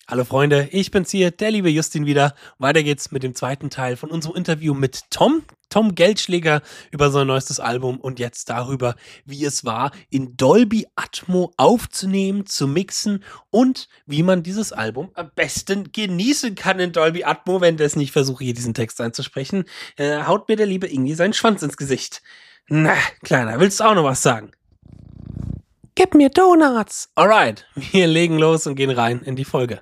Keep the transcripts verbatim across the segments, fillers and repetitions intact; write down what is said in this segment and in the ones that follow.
Hallo Freunde, ich bin's hier, der liebe Justin wieder. Weiter geht's mit dem zweiten Teil von unserem Interview mit Tom, Tom Geldschläger über sein neuestes Album und jetzt darüber, wie es war, in Dolby Atmo aufzunehmen, zu mixen und wie man dieses Album am besten genießen kann in Dolby Atmo, wenn das nicht versuche, hier diesen Text einzusprechen. Äh, haut mir der liebe Ingi seinen Schwanz ins Gesicht. Na, Kleiner, willst du auch noch was sagen? Gib mir Donuts! Alright, wir legen los und gehen rein in die Folge.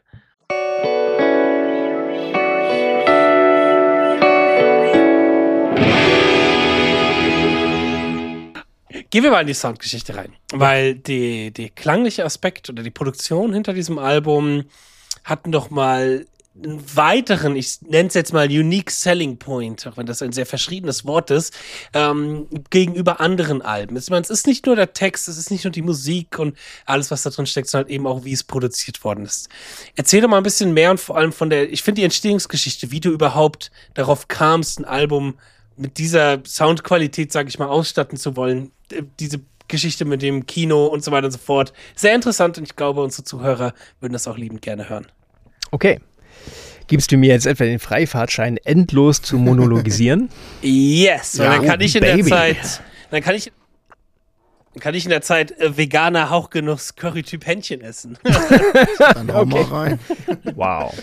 Gehen wir mal in die Soundgeschichte rein, weil die, die klangliche Aspekt oder die Produktion hinter diesem Album hatten doch mal einen weiteren, ich nenne es jetzt mal Unique Selling Point, auch wenn das ein sehr verschriebenes Wort ist, ähm, gegenüber anderen Alben. Ich meine, es ist nicht nur der Text, es ist nicht nur die Musik und alles, was da drin steckt, sondern eben auch, wie es produziert worden ist. Erzähl doch mal ein bisschen mehr und vor allem von der, ich finde die Entstehungsgeschichte, wie du überhaupt darauf kamst, ein Album mit dieser Soundqualität, sage ich mal, ausstatten zu wollen. Diese Geschichte mit dem Kino und so weiter und so fort. Sehr interessant und ich glaube, unsere Zuhörer würden das auch liebend gerne hören. Okay. Gibst du mir jetzt etwa den Freifahrtschein, endlos zu monologisieren? Yes, weil ja, dann kann ich in Baby. der Zeit, dann kann ich, dann kann ich in der Zeit äh, veganer Hauchgenuss Curry-Typ Händchen essen. Dann hau okay. mal rein. Wow.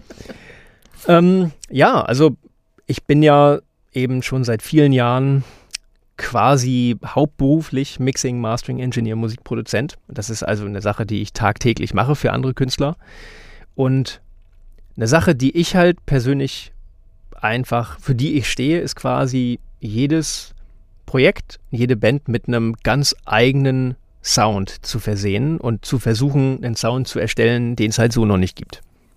ähm, ja, also ich bin ja eben schon seit vielen Jahren quasi hauptberuflich Mixing, Mastering, Engineer, Musikproduzent. Das ist also eine Sache, die ich tagtäglich mache für andere Künstler. Und eine Sache, die ich halt persönlich einfach, für die ich stehe, ist quasi jedes Projekt, jede Band mit einem ganz eigenen Sound zu versehen und zu versuchen, einen Sound zu erstellen, den es halt so noch nicht gibt.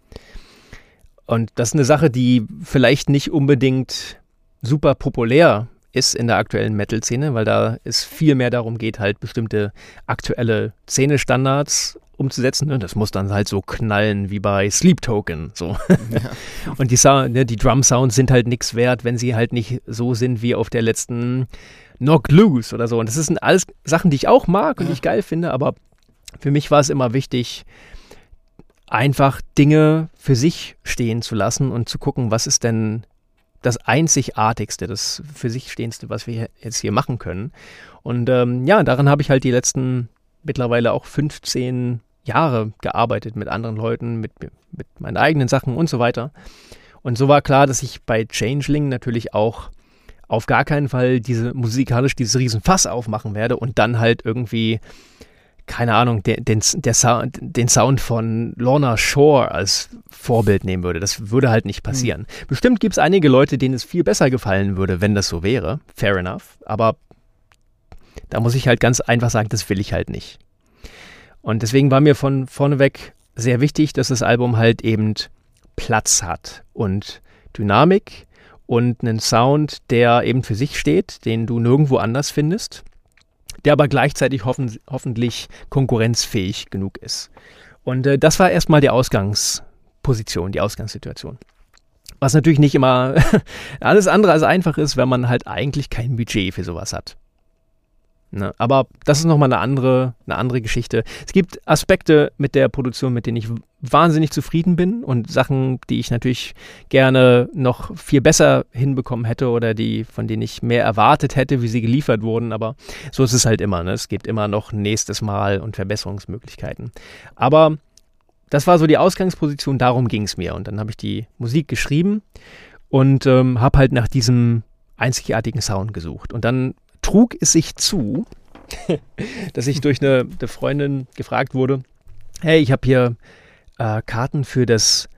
Und das ist eine Sache, die vielleicht nicht unbedingt super populär ist in der aktuellen Metal-Szene, weil da es viel mehr darum geht, halt bestimmte aktuelle Szenestandards umzusetzen. Und das muss dann halt so knallen wie bei Sleep Token. So. Ja. Und die, Sound, ne, die Drum-Sounds sind halt nichts wert, wenn sie halt nicht so sind wie auf der letzten Knocked Loose oder so. Und das sind alles Sachen, die ich auch mag und die ich geil finde, aber für mich war es immer wichtig, einfach Dinge für sich stehen zu lassen und zu gucken, was ist denn das Einzigartigste, das für sich Stehendste, was wir jetzt hier machen können. Und ähm, ja, daran habe ich halt die letzten mittlerweile auch fünfzehn Jahre gearbeitet mit anderen Leuten, mit, mit meinen eigenen Sachen und so weiter. Und so war klar, dass ich bei Changeling natürlich auch auf gar keinen Fall diese musikalisch dieses Riesenfass aufmachen werde und dann halt irgendwie, keine Ahnung, den, den, der Sound, den Sound von Lorna Shore als Vorbild nehmen würde. Das würde halt nicht passieren. Mhm. Bestimmt gibt es einige Leute, denen es viel besser gefallen würde, wenn das so wäre. Fair enough. Aber da muss ich halt ganz einfach sagen, das will ich halt nicht. Und deswegen war mir von vorneweg sehr wichtig, dass das Album halt eben Platz hat und Dynamik und einen Sound, der eben für sich steht, den du nirgendwo anders findest, der aber gleichzeitig hoffen, hoffentlich konkurrenzfähig genug ist. Und äh, das war erstmal die Ausgangsposition, die Ausgangssituation. Was natürlich nicht immer alles andere als einfach ist, wenn man halt eigentlich kein Budget für sowas hat. Ne? Aber das ist nochmal eine andere, eine andere Geschichte. Es gibt Aspekte mit der Produktion, mit denen ich wahnsinnig zufrieden bin und Sachen, die ich natürlich gerne noch viel besser hinbekommen hätte oder die, von denen ich mehr erwartet hätte, wie sie geliefert wurden. Aber so ist es halt immer. Ne? Es gibt immer noch nächstes Mal und Verbesserungsmöglichkeiten. Aber das war so die Ausgangsposition, darum ging es mir. Und dann habe ich die Musik geschrieben und ähm, habe halt nach diesem einzigartigen Sound gesucht. Und dann trug es sich zu, dass ich durch eine, eine Freundin gefragt wurde, hey, ich habe hier äh, Karten für das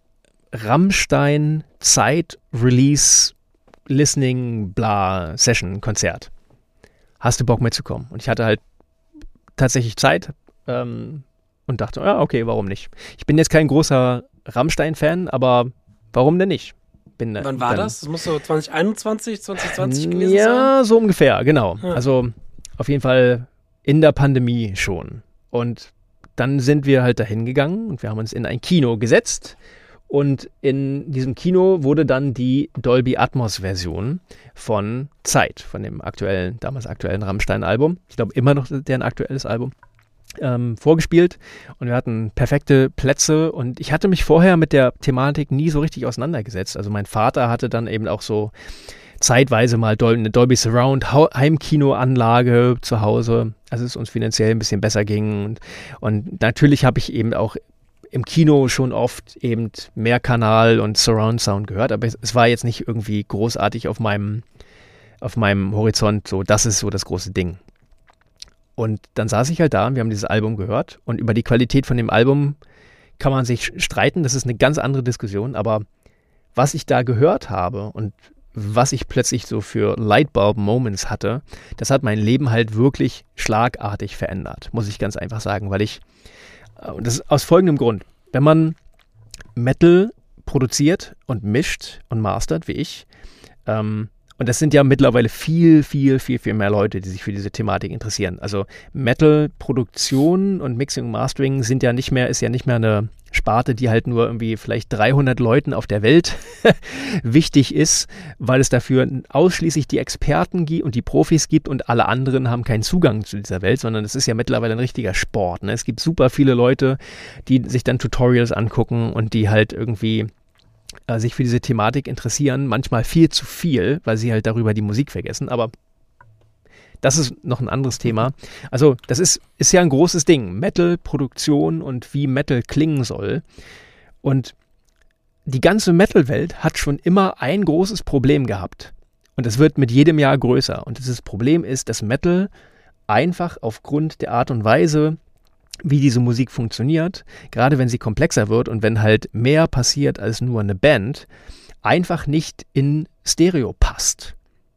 Rammstein Zeit Release Listening Bla Session Konzert. Hast du Bock mitzukommen? Und ich hatte halt tatsächlich Zeit ähm, und dachte, ja, okay, warum nicht? Ich bin jetzt kein großer Rammstein-Fan, aber warum denn nicht? Bin, Wann war dann, das? Das muss so zwanzig einundzwanzig, zwanzig zwanzig gewesen ja, sein? Ja, so ungefähr, genau. Ja. Also auf jeden Fall in der Pandemie schon. Und dann sind wir halt dahin gegangen und wir haben uns in ein Kino gesetzt. Und in diesem Kino wurde dann die Dolby Atmos-Version von Zeit, von dem aktuellen, damals aktuellen Rammstein-Album. Ich glaube immer noch deren aktuelles Album. ähm, vorgespielt und wir hatten perfekte Plätze und ich hatte mich vorher mit der Thematik nie so richtig auseinandergesetzt. Also mein Vater hatte dann eben auch so zeitweise mal Dol- eine Dolby Surround Hau- Heimkinoanlage zu Hause, als es uns finanziell ein bisschen besser ging. Und, und natürlich habe ich eben auch im Kino schon oft eben Mehrkanal und Surround Sound gehört, aber es, es war jetzt nicht irgendwie großartig auf meinem, auf meinem Horizont so, das ist so das große Ding. Und dann saß ich halt da und wir haben dieses Album gehört und über die Qualität von dem Album kann man sich streiten, das ist eine ganz andere Diskussion, aber was ich da gehört habe und was ich plötzlich so für Lightbulb-Moments hatte, das hat mein Leben halt wirklich schlagartig verändert, muss ich ganz einfach sagen, weil ich, und das ist aus folgendem Grund, wenn man Metal produziert und mischt und mastert, wie ich, ähm, und das sind ja mittlerweile viel, viel, viel, viel mehr Leute, die sich für diese Thematik interessieren. Also Metal-Produktion und Mixing und Mastering sind ja nicht mehr, ist ja nicht mehr eine Sparte, die halt nur irgendwie vielleicht dreihundert Leuten auf der Welt wichtig ist, weil es dafür ausschließlich die Experten gibt und die Profis gibt und alle anderen haben keinen Zugang zu dieser Welt, sondern es ist ja mittlerweile ein richtiger Sport. Ne? Es gibt super viele Leute, die sich dann Tutorials angucken und die halt irgendwie äh, sich für diese Thematik interessieren, manchmal viel zu viel, weil sie halt darüber die Musik vergessen, aber das ist noch ein anderes Thema. Also das ist, ist ja ein großes Ding. Metal-Produktion und wie Metal klingen soll. Und die ganze Metal-Welt hat schon immer ein großes Problem gehabt. Und es wird mit jedem Jahr größer. Und dieses Problem ist, dass Metal einfach aufgrund der Art und Weise, wie diese Musik funktioniert, gerade wenn sie komplexer wird und wenn halt mehr passiert als nur eine Band, einfach nicht in Stereo passt.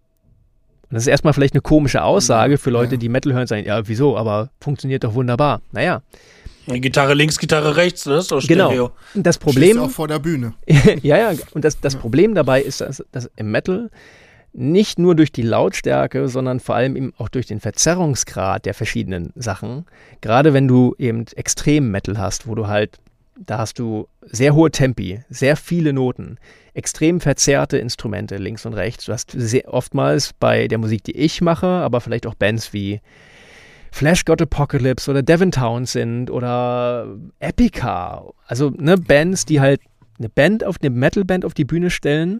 Und das ist erstmal vielleicht eine komische Aussage für Leute, ja. die Metal hören und sagen, ja, wieso, aber funktioniert doch wunderbar. Naja. Gitarre links, Gitarre rechts, ne? So Genau. Stereo. Das Problem, Stehst auch vor der Bühne. ja, ja, und das, das Problem dabei ist, dass, dass im Metal nicht nur durch die Lautstärke, sondern vor allem eben auch durch den Verzerrungsgrad der verschiedenen Sachen, gerade wenn du eben Extrem-Metal hast, wo du halt, da hast du sehr hohe Tempi, sehr viele Noten, extrem verzerrte Instrumente links und rechts. Du hast sehr oftmals bei der Musik, die ich mache, aber vielleicht auch Bands wie Flash God Apocalypse oder Devin Townsend oder Epica. Also ne, Bands, die halt eine Band auf eine Metalband auf die Bühne stellen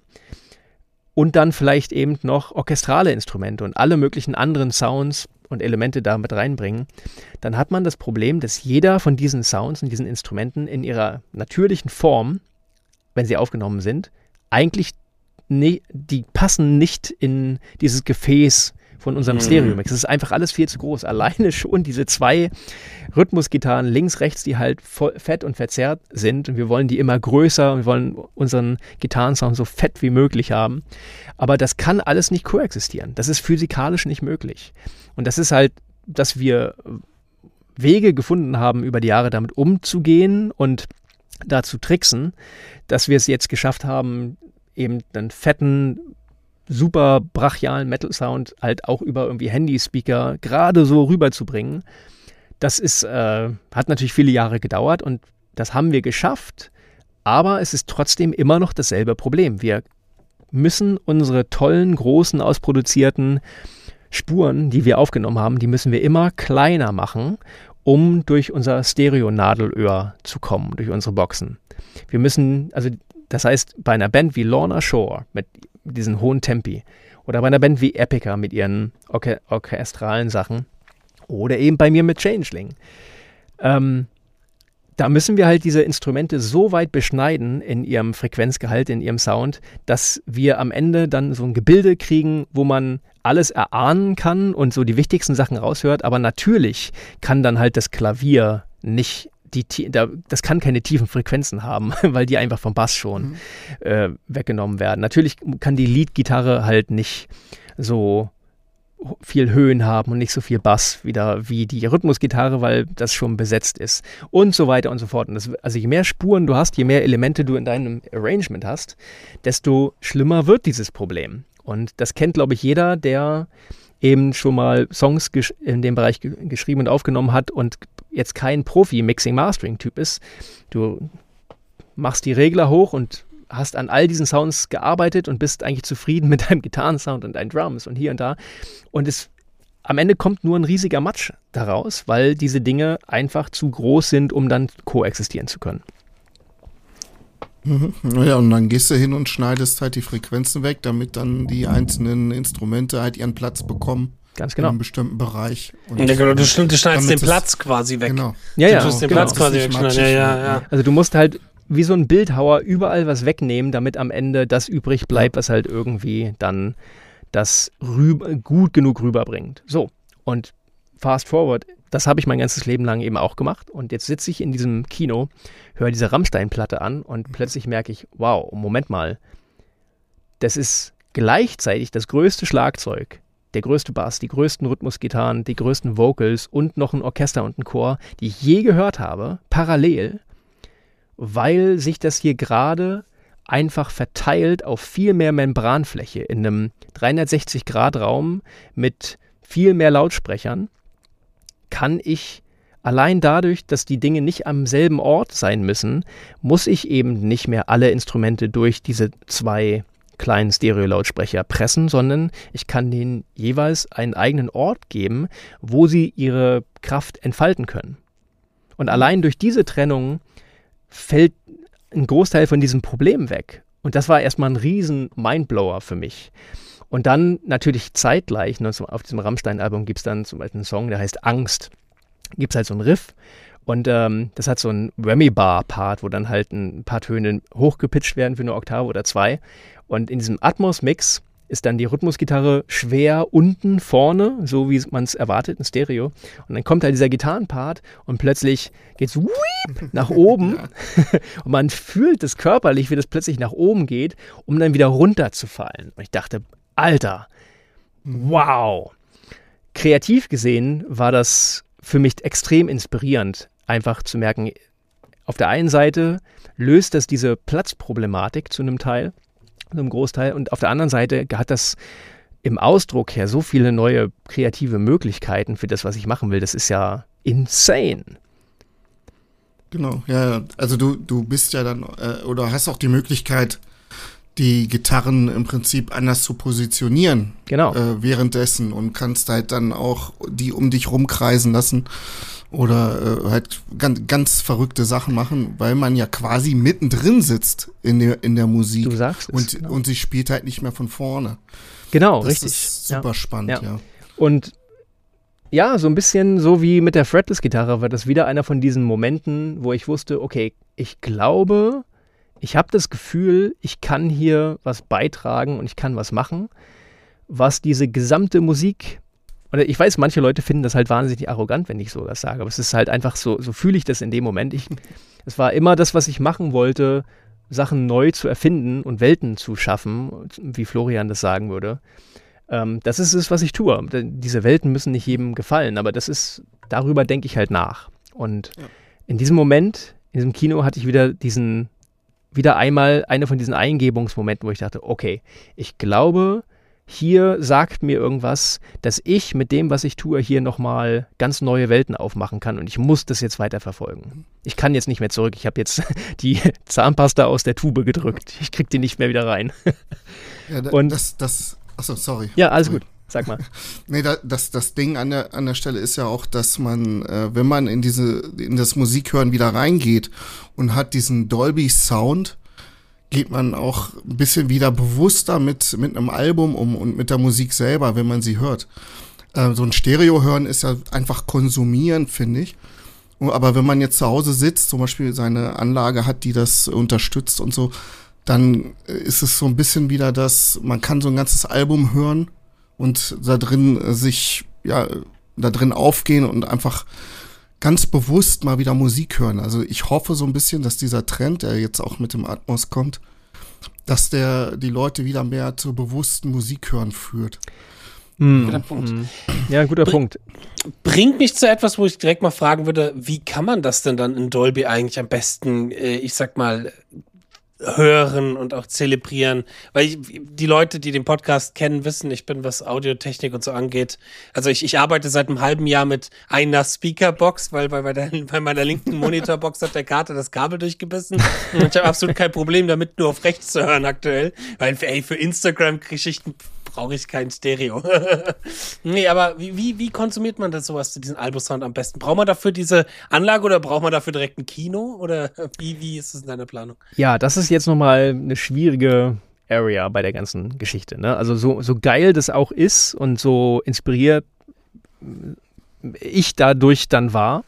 und dann vielleicht eben noch orchestrale Instrumente und alle möglichen anderen Sounds und Elemente damit reinbringen, dann hat man das Problem, dass jeder von diesen Sounds und diesen Instrumenten in ihrer natürlichen Form, wenn sie aufgenommen sind, eigentlich ne, die passen nicht in dieses Gefäß von unserem Mhm. Stereo-Mix. Es ist einfach alles viel zu groß. Alleine schon diese zwei Rhythmusgitarren links, rechts, die halt voll fett und verzerrt sind und wir wollen die immer größer und wir wollen unseren Gitarrensound so fett wie möglich haben. Aber das kann alles nicht koexistieren. Das ist physikalisch nicht möglich. Und das ist halt, dass wir Wege gefunden haben, über die Jahre damit umzugehen und da zu tricksen, dass wir es jetzt geschafft haben, eben einen fetten, super brachialen Metal-Sound halt auch über irgendwie Handyspeaker gerade so rüberzubringen. Das ist, äh, hat natürlich viele Jahre gedauert und das haben wir geschafft, aber es ist trotzdem immer noch dasselbe Problem. Wir müssen unsere tollen, großen, ausproduzierten Spuren, die wir aufgenommen haben, die müssen wir immer kleiner machen, um durch unser Stereo-Nadelöhr zu kommen, durch unsere Boxen. Wir müssen, also das heißt, bei einer Band wie Lorna Shore mit diesen hohen Tempi oder bei einer Band wie Epica mit ihren orche- orchestralen Sachen oder eben bei mir mit Changeling, ähm, da müssen wir halt diese Instrumente so weit beschneiden in ihrem Frequenzgehalt, in ihrem Sound, dass wir am Ende dann so ein Gebilde kriegen, wo man alles erahnen kann und so die wichtigsten Sachen raushört. Aber natürlich kann dann halt das Klavier nicht, die, das kann keine tiefen Frequenzen haben, weil die einfach vom Bass schon mhm. äh, weggenommen werden. Natürlich kann die Leadgitarre halt nicht so viel Höhen haben und nicht so viel Bass wieder wie die Rhythmusgitarre, weil das schon besetzt ist und so weiter und so fort. Und das, also je mehr Spuren du hast, je mehr Elemente du in deinem Arrangement hast, desto schlimmer wird dieses Problem. Und das kennt, glaube ich, jeder, der eben schon mal Songs gesch- in dem Bereich ge- geschrieben und aufgenommen hat und jetzt kein Profi-Mixing-Mastering-Typ ist. Du machst die Regler hoch und hast an all diesen Sounds gearbeitet und bist eigentlich zufrieden mit deinem Gitarrensound und deinen Drums und hier und da. Und es am Ende kommt nur ein riesiger Matsch daraus, weil diese Dinge einfach zu groß sind, um dann koexistieren zu können. Mhm. Ja, und dann gehst du hin und schneidest halt die Frequenzen weg, damit dann die einzelnen Instrumente halt ihren Platz bekommen. Ganz genau. In einem bestimmten Bereich. Und ja, genau, du, du schneidest den es, Platz quasi weg. Genau. Ja, ja. Du tust den genau. Platz quasi wegschneiden. Ja, ja, ja. Also du musst halt wie so ein Bildhauer überall was wegnehmen, damit am Ende das übrig bleibt, was halt irgendwie dann das rüber, gut genug rüberbringt. So, und fast forward, das habe ich mein ganzes Leben lang eben auch gemacht. Und jetzt sitze ich in diesem Kino, höre diese Rammstein-Platte an und plötzlich merke ich, wow, Moment mal, das ist gleichzeitig das größte Schlagzeug, der größte Bass, die größten Rhythmusgitarren, die größten Vocals und noch ein Orchester und ein Chor, die ich je gehört habe, parallel, weil sich das hier gerade einfach verteilt auf viel mehr Membranfläche in einem dreihundertsechzig Grad Raum mit viel mehr Lautsprechern, kann ich allein dadurch, dass die Dinge nicht am selben Ort sein müssen, muss ich eben nicht mehr alle Instrumente durch diese zwei kleinen Stereo-Lautsprecher pressen, sondern ich kann denen jeweils einen eigenen Ort geben, wo sie ihre Kraft entfalten können. Und allein durch diese Trennung fällt ein Großteil von diesem Problem weg. Und das war erstmal ein riesen Mindblower für mich. Und dann natürlich zeitgleich, ne, auf diesem Rammstein-Album gibt es dann zum Beispiel einen Song, der heißt Angst. Gibt es halt so einen Riff und ähm, das hat so einen Remy-Bar-Part, wo dann halt ein paar Töne hochgepitcht werden für eine Oktave oder zwei. Und in diesem Atmos-Mix ist dann die Rhythmusgitarre schwer unten vorne, so wie man es erwartet, in Stereo. Und dann kommt halt dieser Gitarrenpart und plötzlich geht es nach oben. Ja. Und man fühlt es körperlich, wie das plötzlich nach oben geht, um dann wieder runterzufallen. Und ich dachte, Alter, wow. Kreativ gesehen war das für mich extrem inspirierend, einfach zu merken, auf der einen Seite löst das diese Platzproblematik zu einem Teil, zu einem Großteil, und auf der anderen Seite hat das im Ausdruck her so viele neue kreative Möglichkeiten für das, was ich machen will. Das ist ja insane. Genau, ja, also du, du bist ja dann, äh, oder hast auch die Möglichkeit, die Gitarren im Prinzip anders zu positionieren. Genau. Äh, währenddessen und kannst halt dann auch die um dich rumkreisen lassen oder äh, halt ganz, ganz verrückte Sachen machen, weil man ja quasi mittendrin sitzt in der, in der Musik. Du sagst es. Und, genau. und sie spielt halt nicht mehr von vorne. Genau, das richtig. Das ist super ja. spannend, ja. ja. Und ja, so ein bisschen so wie mit der Fretless-Gitarre war das wieder einer von diesen Momenten, wo ich wusste, okay, ich glaube, ich habe das Gefühl, ich kann hier was beitragen und ich kann was machen, was diese gesamte Musik, oder ich weiß, manche Leute finden das halt wahnsinnig arrogant, wenn ich so das sage, aber es ist halt einfach so, so fühle ich das in dem Moment. Ich, es war immer das, was ich machen wollte, Sachen neu zu erfinden und Welten zu schaffen, wie Florian das sagen würde. Ähm, das ist es, was ich tue. Diese Welten müssen nicht jedem gefallen, aber das ist, darüber denke ich halt nach. Und ja. in diesem Moment, in diesem Kino hatte ich wieder diesen wieder einmal eine von diesen Eingebungsmomenten, wo ich dachte, okay, ich glaube, hier sagt mir irgendwas, dass ich mit dem, was ich tue, hier nochmal ganz neue Welten aufmachen kann und ich muss das jetzt weiter verfolgen. Ich kann jetzt nicht mehr zurück, ich habe jetzt die Zahnpasta aus der Tube gedrückt, ich krieg die nicht mehr wieder rein. Ja, da, und das, das, achso, sorry. Ja, alles sorry. gut. Sag mal. Nee, da, das, das Ding an der, an der Stelle ist ja auch, dass man, äh, wenn man in diese, in das Musikhören wieder reingeht und hat diesen Dolby-Sound, geht man auch ein bisschen wieder bewusster mit, mit einem Album um und mit der Musik selber, wenn man sie hört. Äh, so ein Stereo hören ist ja einfach konsumieren, finde ich. Aber wenn man jetzt zu Hause sitzt, zum Beispiel seine Anlage hat, die das unterstützt und so, dann ist es so ein bisschen wieder das, man kann so ein ganzes Album hören und da drin sich, ja, da drin aufgehen und einfach ganz bewusst mal wieder Musik hören. Also ich hoffe so ein bisschen, dass dieser Trend, der jetzt auch mit dem Atmos kommt, dass der die Leute wieder mehr zu bewussten Musik hören führt. Mm. Guter Punkt. Ja, guter Br- Punkt. Bringt mich zu etwas, wo ich direkt mal fragen würde, wie kann man das denn dann in Dolby eigentlich am besten, äh, ich sag mal, hören und auch zelebrieren, weil ich, die Leute, die den Podcast kennen, wissen, ich bin, was Audiotechnik und so angeht, also ich, ich arbeite seit einem halben Jahr mit einer Speakerbox, weil bei, bei, der, bei meiner linken Monitorbox hat der Kater das Kabel durchgebissen und ich habe absolut kein Problem damit, nur auf rechts zu hören aktuell, weil ey, für Instagram-Geschichten brauche ich kein Stereo. Nee, aber wie, wie, wie konsumiert man das sowas, diesen Albo-Sound am besten? Braucht man dafür diese Anlage oder braucht man dafür direkt ein Kino? Oder wie, wie ist es in deiner Planung? Ja, das ist jetzt nochmal eine schwierige Area bei der ganzen Geschichte. Ne? Also so, so geil das auch ist und so inspiriert ich dadurch dann war,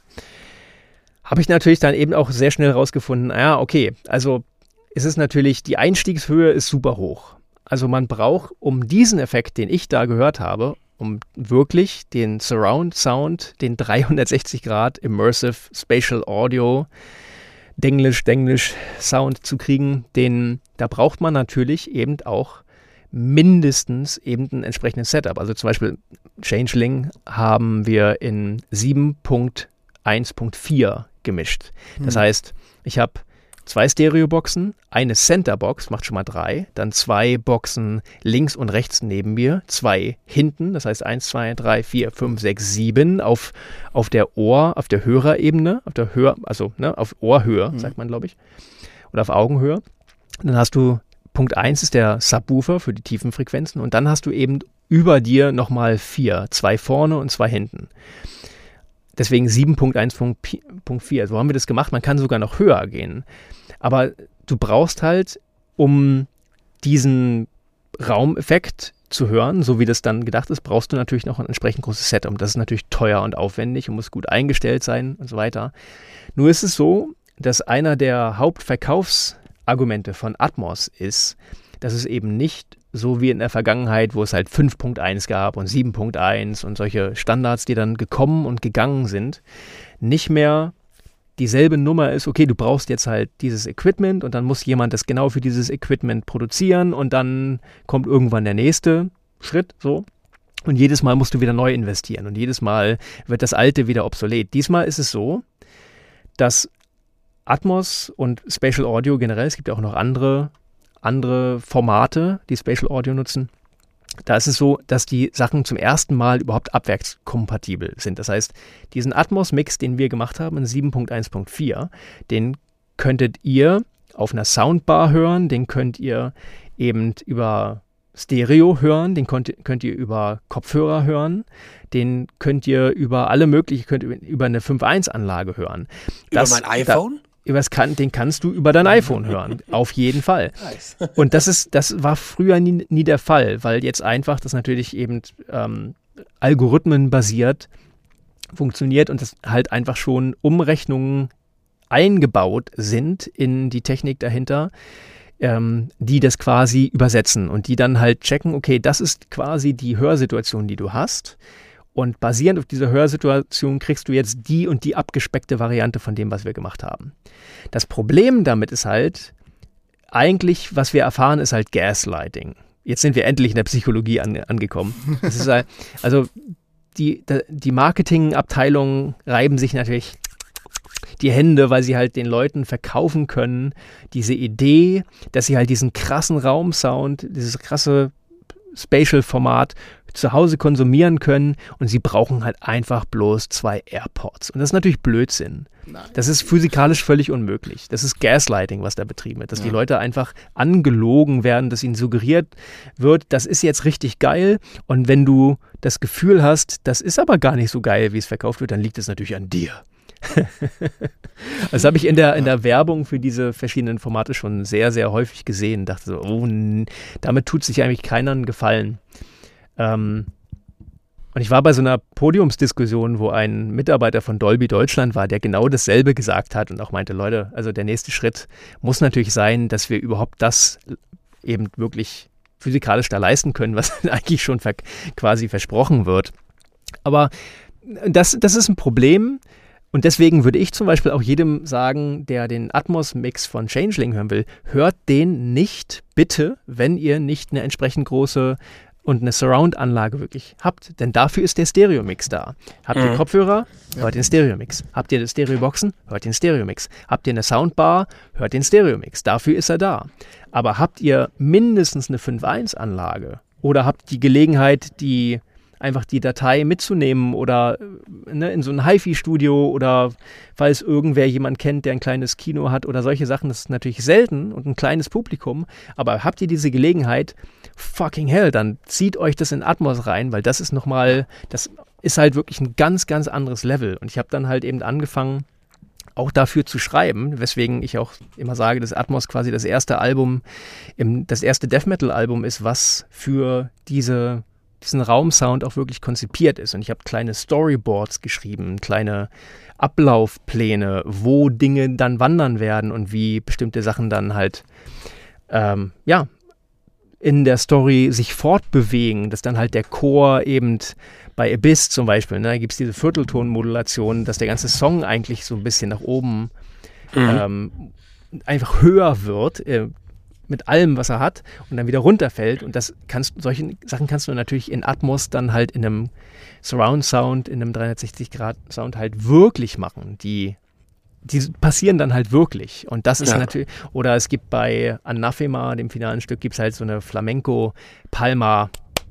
habe ich natürlich dann eben auch sehr schnell rausgefunden, ja, okay, also es ist natürlich, die Einstiegshöhe ist super hoch. Also man braucht, um diesen Effekt, den ich da gehört habe, um wirklich den Surround Sound, den dreihundertsechzig Grad Immersive Spatial Audio Denglisch, Denglisch Sound zu kriegen, den, da braucht man natürlich eben auch mindestens eben ein entsprechendes Setup. Also zum Beispiel Changeling haben wir in sieben Punkt eins Punkt vier gemischt. Das hm. heißt, ich habe zwei Stereoboxen, eine Centerbox, macht schon mal drei, dann zwei Boxen links und rechts neben mir, zwei hinten, das heißt eins, zwei, drei, vier, fünf, sechs, sieben auf, auf der Ohr, auf der Hörerebene, auf der Hör, also ne, auf Ohrhöhe, mhm. sagt man, glaube ich, oder auf Augenhöhe. Und dann hast du, Punkt eins ist der Subwoofer für die tiefen Frequenzen und dann hast du eben über dir nochmal vier, zwei vorne und zwei hinten. Deswegen sieben Punkt eins Punkt vier. So haben wir das gemacht. Man kann sogar noch höher gehen. Aber du brauchst halt, um diesen Raumeffekt zu hören, so wie das dann gedacht ist, brauchst du natürlich noch ein entsprechend großes Setup. Das ist natürlich teuer und aufwendig und muss gut eingestellt sein und so weiter. Nur ist es so, dass einer der Hauptverkaufsargumente von Atmos ist, dass es eben nicht so wie in der Vergangenheit, wo es halt fünf Punkt eins gab und sieben Punkt eins und solche Standards, die dann gekommen und gegangen sind, nicht mehr dieselbe Nummer ist, okay, du brauchst jetzt halt dieses Equipment und dann muss jemand das genau für dieses Equipment produzieren und dann kommt irgendwann der nächste Schritt, so. Und jedes Mal musst du wieder neu investieren und jedes Mal wird das Alte wieder obsolet. Diesmal ist es so, dass Atmos und Spatial Audio generell, es gibt ja auch noch andere andere Formate, die Spatial Audio nutzen, da ist es so, dass die Sachen zum ersten Mal überhaupt abwärtskompatibel sind. Das heißt, diesen Atmos-Mix, den wir gemacht haben in sieben Punkt eins Punkt vier, den könntet ihr auf einer Soundbar hören, den könnt ihr eben über Stereo hören, den könnt, könnt ihr über Kopfhörer hören, den könnt ihr über alle möglichen, könnt ihr über eine fünf Punkt eins Anlage hören. Über das, mein iPhone? Da, Übers kann, den kannst du über dein iPhone hören, auf jeden Fall. Nice. Und das ist, das war früher nie, nie der Fall, weil jetzt einfach das natürlich eben ähm, algorithmenbasiert funktioniert und das halt einfach schon Umrechnungen eingebaut sind in die Technik dahinter, ähm, die das quasi übersetzen und die dann halt checken, okay, das ist quasi die Hörsituation, die du hast. Und basierend auf dieser Hörsituation kriegst du jetzt die und die abgespeckte Variante von dem, was wir gemacht haben. Das Problem damit ist halt, eigentlich, was wir erfahren, ist halt Gaslighting. Jetzt sind wir endlich in der Psychologie an, angekommen. Das ist halt, also die, die Marketingabteilungen reiben sich natürlich die Hände, weil sie halt den Leuten verkaufen können, diese Idee, dass sie halt diesen krassen Raumsound, dieses krasse Spatial-Format zu Hause konsumieren können und sie brauchen halt einfach bloß zwei AirPods. Und das ist natürlich Blödsinn. Nein. Das ist physikalisch völlig unmöglich. Das ist Gaslighting, was da betrieben wird. Dass ja. die Leute einfach angelogen werden, dass ihnen suggeriert wird, das ist jetzt richtig geil. Und wenn du das Gefühl hast, das ist aber gar nicht so geil, wie es verkauft wird, dann liegt es natürlich an dir. Das habe ich in der, in der Werbung für diese verschiedenen Formate schon sehr, sehr häufig gesehen. Dachte so, oh, damit tut sich eigentlich keiner einen Gefallen. Ähm, und ich war bei so einer Podiumsdiskussion, wo ein Mitarbeiter von Dolby Deutschland war, der genau dasselbe gesagt hat und auch meinte, Leute, also der nächste Schritt muss natürlich sein, dass wir überhaupt das eben wirklich physikalisch da leisten können, was eigentlich schon ver- quasi versprochen wird. Aber das, das ist ein Problem. Und deswegen würde ich zum Beispiel auch jedem sagen, der den Atmos-Mix von Changeling hören will, hört den nicht, bitte, wenn ihr nicht eine entsprechend große und eine Surround-Anlage wirklich habt. Denn dafür ist der Stereo-Mix da. Habt ihr mhm. Kopfhörer? Hört den Stereo-Mix. Habt ihr Stereo-Boxen? Hört den Stereo-Mix. Habt ihr eine Soundbar? Hört den Stereo-Mix. Dafür ist er da. Aber habt ihr mindestens eine fünf Punkt eins Anlage oder habt die Gelegenheit, die einfach die Datei mitzunehmen oder ne, in so ein HiFi-Studio oder falls irgendwer jemand kennt, der ein kleines Kino hat oder solche Sachen. Das ist natürlich selten und ein kleines Publikum, aber habt ihr diese Gelegenheit, fucking hell, dann zieht euch das in Atmos rein, weil das ist nochmal, das ist halt wirklich ein ganz, ganz anderes Level. Und ich habe dann halt eben angefangen, auch dafür zu schreiben, weswegen ich auch immer sage, dass Atmos quasi das erste Album, im, das erste Death Metal Album ist, was für diese, diesen Raumsound auch wirklich konzipiert ist. Und ich habe kleine Storyboards geschrieben, kleine Ablaufpläne, wo Dinge dann wandern werden und wie bestimmte Sachen dann halt, ähm, ja, in der Story sich fortbewegen, dass dann halt der Chor eben bei Abyss zum Beispiel, ne, gibt es diese Vierteltonmodulation, dass der ganze Song eigentlich so ein bisschen nach oben mhm. ähm, einfach höher wird, äh, mit allem, was er hat und dann wieder runterfällt und das kannst, solche Sachen kannst du natürlich in Atmos dann halt in einem Surround Sound, in einem dreihundertsechzig Grad Sound halt wirklich machen, die die passieren dann halt wirklich. Und das ist ja. natürlich, oder es gibt bei Anathema, dem finalen Stück, gibt es halt so eine Flamenco-Palma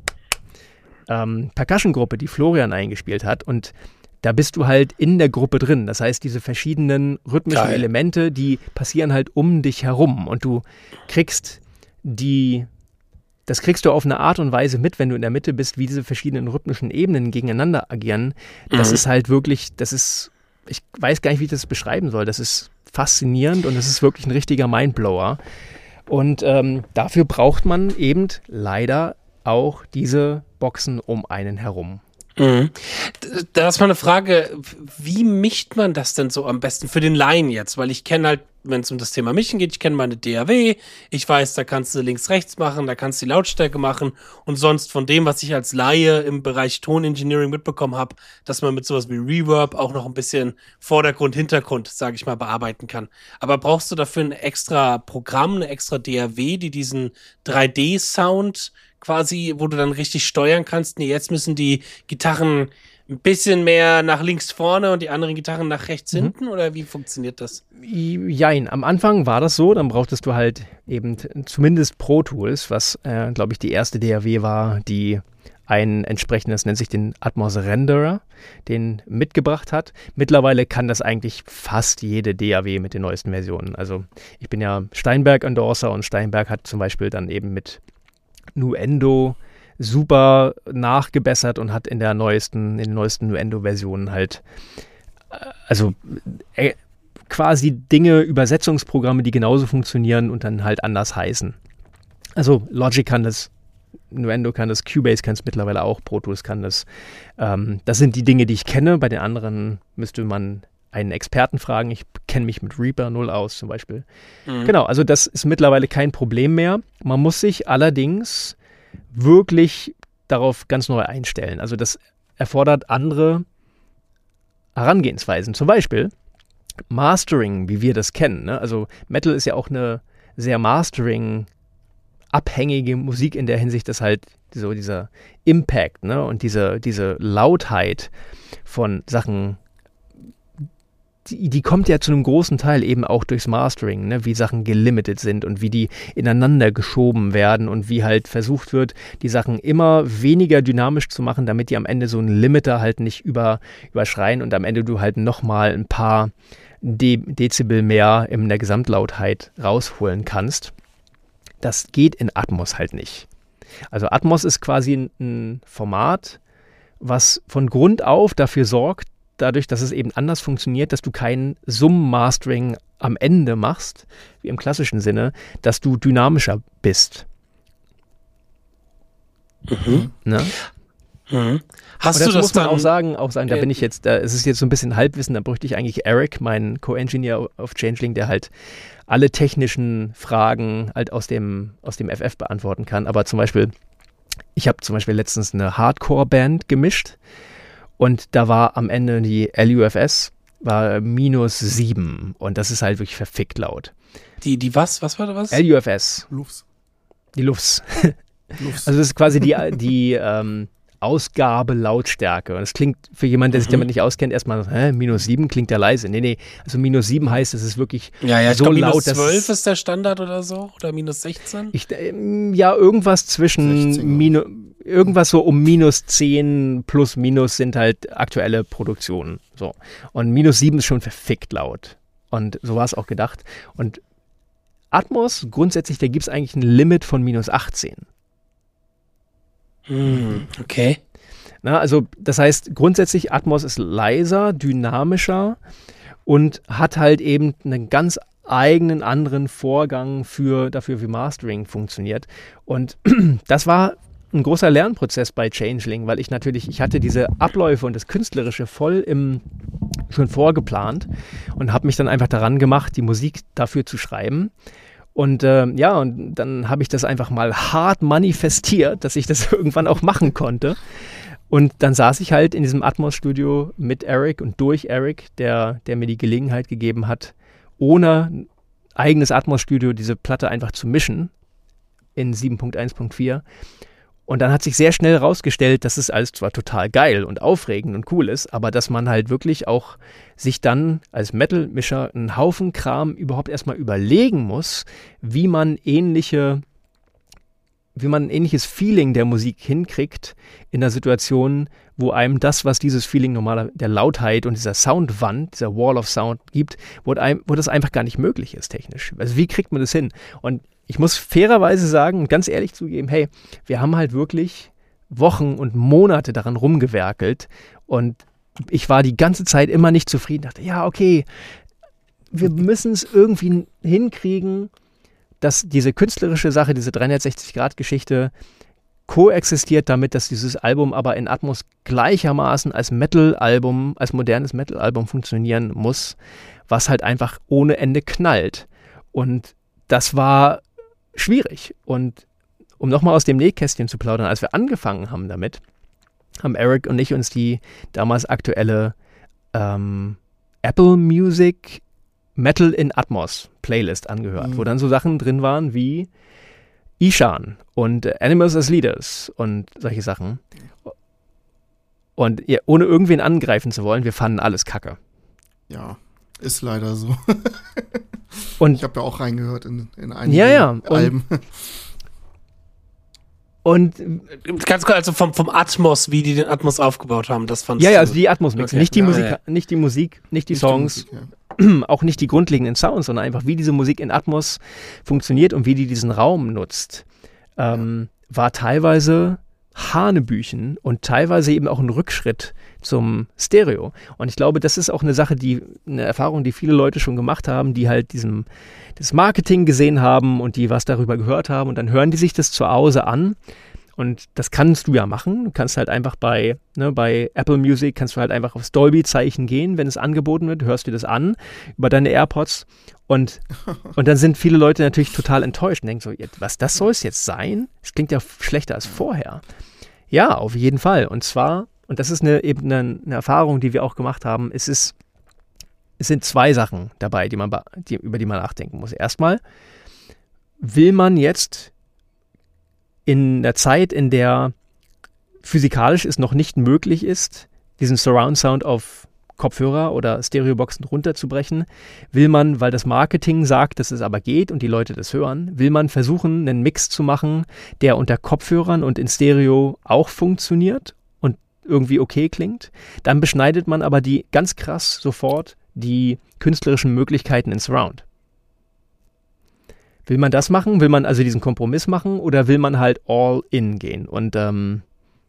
ähm, Percussion-Gruppe, die Florian eingespielt hat. Und da bist du halt in der Gruppe drin. Das heißt, diese verschiedenen rhythmischen Geil. Elemente, die passieren halt um dich herum. Und du kriegst die, das kriegst du auf eine Art und Weise mit, wenn du in der Mitte bist, wie diese verschiedenen rhythmischen Ebenen gegeneinander agieren. Das mhm. ist halt wirklich, das ist ich weiß gar nicht, wie ich das beschreiben soll. Das ist faszinierend und das ist wirklich ein richtiger Mindblower. Und ähm, dafür braucht man eben leider auch diese Boxen um einen herum. Mhm. Da ist mal eine Frage, wie mischt man das denn so am besten für den Laien jetzt? Weil ich kenne halt, wenn es um das Thema Mischen geht, ich kenne meine D A W, ich weiß, da kannst du links, rechts machen, da kannst du die Lautstärke machen und sonst von dem, was ich als Laie im Bereich Tonengineering mitbekommen habe, dass man mit sowas wie Reverb auch noch ein bisschen Vordergrund, Hintergrund, sage ich mal, bearbeiten kann. Aber brauchst du dafür ein extra Programm, eine extra D A W, die diesen drei D-Sound quasi, wo du dann richtig steuern kannst, nee, jetzt müssen die Gitarren ein bisschen mehr nach links vorne und die anderen Gitarren nach rechts mhm. hinten, oder wie funktioniert das? Jein, am Anfang war das so, dann brauchtest du halt eben zumindest Pro Tools, was, äh, glaube ich, die erste D A W war, die ein entsprechendes, nennt sich den Atmos Renderer, den mitgebracht hat. Mittlerweile kann das eigentlich fast jede D A W mit den neuesten Versionen. Also ich bin ja Steinberg-Endorser und Steinberg hat zum Beispiel dann eben mit Nuendo super nachgebessert und hat in der neuesten, in den neuesten Nuendo-Versionen halt also äh, quasi Dinge, Übersetzungsprogramme, die genauso funktionieren und dann halt anders heißen. Also Logic kann das, Nuendo kann das, Cubase kann es mittlerweile auch, Pro Tools kann das. Ähm, das sind die Dinge, die ich kenne. Bei den anderen müsste man einen Experten fragen. Ich kenne mich mit Reaper null aus zum Beispiel. Mhm. Genau, also das ist mittlerweile kein Problem mehr. Man muss sich allerdings wirklich darauf ganz neu einstellen. Also das erfordert andere Herangehensweisen. Zum Beispiel Mastering, wie wir das kennen. Ne? Also Metal ist ja auch eine sehr Mastering-abhängige Musik in der Hinsicht, dass halt so dieser Impact, ne? Und diese, diese Lautheit von Sachen, Die, die kommt ja zu einem großen Teil eben auch durchs Mastering, ne? Wie Sachen gelimitet sind und wie die ineinander geschoben werden und wie halt versucht wird, die Sachen immer weniger dynamisch zu machen, damit die am Ende so einen Limiter halt nicht über, überschreien und am Ende du halt nochmal ein paar De- Dezibel mehr in der Gesamtlautheit rausholen kannst. Das geht in Atmos halt nicht. Also Atmos ist quasi ein, ein Format, was von Grund auf dafür sorgt, dadurch, dass es eben anders funktioniert, dass du kein Summen-Mastering am Ende machst, wie im klassischen Sinne, dass du dynamischer bist. Mhm. Ne? Mhm. Hast Und du das muss man dann auch sagen, auch sagen, da äh, bin ich jetzt, da, es ist jetzt so ein bisschen Halbwissen, da bräuchte ich eigentlich Eric, meinen Co-Engineer auf Changeling, der halt alle technischen Fragen halt aus dem, aus dem F F beantworten kann. Aber zum Beispiel, ich habe zum Beispiel letztens eine Hardcore-Band gemischt. Und da war am Ende die L U F S, war minus sieben. Und das ist halt wirklich verfickt laut. Die, die was? Was war da was? L U F S. Lufs. Die Lufs. Lufs. Also das ist quasi die, die ähm, Ausgabelautstärke. Und das klingt für jemanden, der sich Mhm. damit nicht auskennt, erstmal, hä, minus sieben klingt ja leise. Nee, nee, also minus sieben heißt, es ist wirklich Ja, ja, ich so glaub, laut, minus dass zwölf ist der Standard oder so. Oder minus sechzehn. Ich, ähm, ja, irgendwas zwischen sechzehn. Minu, irgendwas so um minus zehn plus minus sind halt aktuelle Produktionen. So. Und minus sieben ist schon verfickt laut. Und so war es auch gedacht. Und Atmos, grundsätzlich, da gibt es eigentlich ein Limit von minus achtzehn. Mm, okay. Na, also das heißt, grundsätzlich Atmos ist leiser, dynamischer und hat halt eben einen ganz eigenen anderen Vorgang für dafür, wie Mastering funktioniert. Und das war ein großer Lernprozess bei Changeling, weil ich natürlich, ich hatte diese Abläufe und das Künstlerische voll im schon vorgeplant und habe mich dann einfach daran gemacht, die Musik dafür zu schreiben. Und äh, ja, und dann habe ich das einfach mal hart manifestiert, dass ich das irgendwann auch machen konnte. Und dann saß ich halt in diesem Atmos-Studio mit Eric und durch Eric, der, der mir die Gelegenheit gegeben hat, ohne eigenes Atmos-Studio diese Platte einfach zu mischen in sieben Punkt eins Punkt vier. Und dann hat sich sehr schnell rausgestellt, dass es alles zwar total geil und aufregend und cool ist, aber dass man halt wirklich auch sich dann als Metal-Mischer einen Haufen Kram überhaupt erstmal überlegen muss, wie man ähnliche, wie man ein ähnliches Feeling der Musik hinkriegt in einer Situation, wo einem das, was dieses Feeling normaler der Lautheit und dieser Soundwand, dieser Wall of Sound gibt, wo, einem, wo das einfach gar nicht möglich ist technisch. Also wie kriegt man das hin? Und ich muss fairerweise sagen und ganz ehrlich zugeben, hey, wir haben halt wirklich Wochen und Monate daran rumgewerkelt und ich war die ganze Zeit immer nicht zufrieden, dachte, ja, okay, wir müssen es irgendwie hinkriegen, dass diese künstlerische Sache, diese dreihundertsechzig-Grad-Geschichte koexistiert damit, dass dieses Album aber in Atmos gleichermaßen als Metal-Album, als modernes Metal-Album funktionieren muss, was halt einfach ohne Ende knallt. Und das war schwierig. Und um nochmal aus dem Nähkästchen zu plaudern, als wir angefangen haben damit, haben Eric und ich uns die damals aktuelle ähm, Apple Music Metal in Atmos Playlist angehört, mhm. wo dann so Sachen drin waren wie Ishan und äh, Animals as Leaders und solche Sachen. Und ja, ohne irgendwen angreifen zu wollen, wir fanden alles Kacke. Ja, ist leider so. Und ich habe ja auch reingehört in, in einige ja, ja. Alben. Und, und ganz kurz, also vom, vom Atmos, wie die den Atmos aufgebaut haben, das fand ich. Ja, ja, also die Atmos-Mix, okay. nicht die ja, Musik, ja. nicht die Musik, nicht die Nicht Songs, die Musik, ja. auch nicht die grundlegenden Sounds, sondern einfach, wie diese Musik in Atmos funktioniert und wie die diesen Raum nutzt, ähm, ja. war teilweise Hanebüchen und teilweise eben auch ein Rückschritt zum Stereo. Und ich glaube, das ist auch eine Sache, die eine Erfahrung, die viele Leute schon gemacht haben, die halt diesem das Marketing gesehen haben und die was darüber gehört haben und dann hören die sich das zu Hause an. Und das kannst du ja machen. Du kannst halt einfach bei, ne, bei Apple Music kannst du halt einfach aufs Dolby-Zeichen gehen, wenn es angeboten wird, hörst du das an über deine AirPods und, und dann sind viele Leute natürlich total enttäuscht und denken so, was, das soll es jetzt sein? Es klingt ja schlechter als vorher. Ja, auf jeden Fall. Und zwar, und das ist eine, eben eine, eine Erfahrung, die wir auch gemacht haben, es ist, es sind zwei Sachen dabei, die man, die, über die man nachdenken muss. Erstmal, will man jetzt in der Zeit, in der physikalisch es noch nicht möglich ist, diesen Surround Sound auf Kopfhörer oder Stereoboxen runterzubrechen, will man, weil das Marketing sagt, dass es aber geht und die Leute das hören, will man versuchen, einen Mix zu machen, der unter Kopfhörern und in Stereo auch funktioniert und irgendwie okay klingt. Dann beschneidet man aber die ganz krass sofort die künstlerischen Möglichkeiten in Surround. Will man das machen? Will man also diesen Kompromiss machen oder will man halt all in gehen? Und ähm,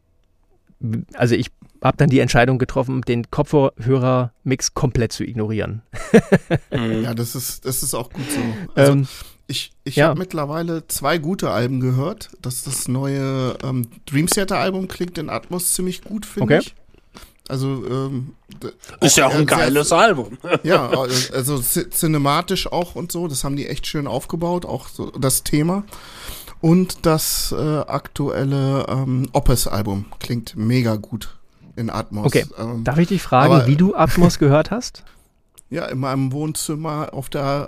also ich habe dann die Entscheidung getroffen, den Kopfhörer-Mix komplett zu ignorieren. Ja, das ist, das ist auch gut so. Also ähm, ich ich ja. habe mittlerweile zwei gute Alben gehört. Das, das neue ähm, Dream Theater-Album klingt in Atmos ziemlich gut, finde Okay. ich. Also ähm, Ist ja auch ein sehr- geiles Album. Ja, also ci- cinematisch auch und so, das haben die echt schön aufgebaut, auch so das Thema. Und das äh, aktuelle ähm, Opus-Album klingt mega gut in Atmos. Okay, Ähm, darf ich dich fragen, aber- wie du Atmos gehört hast? ja, in meinem Wohnzimmer auf der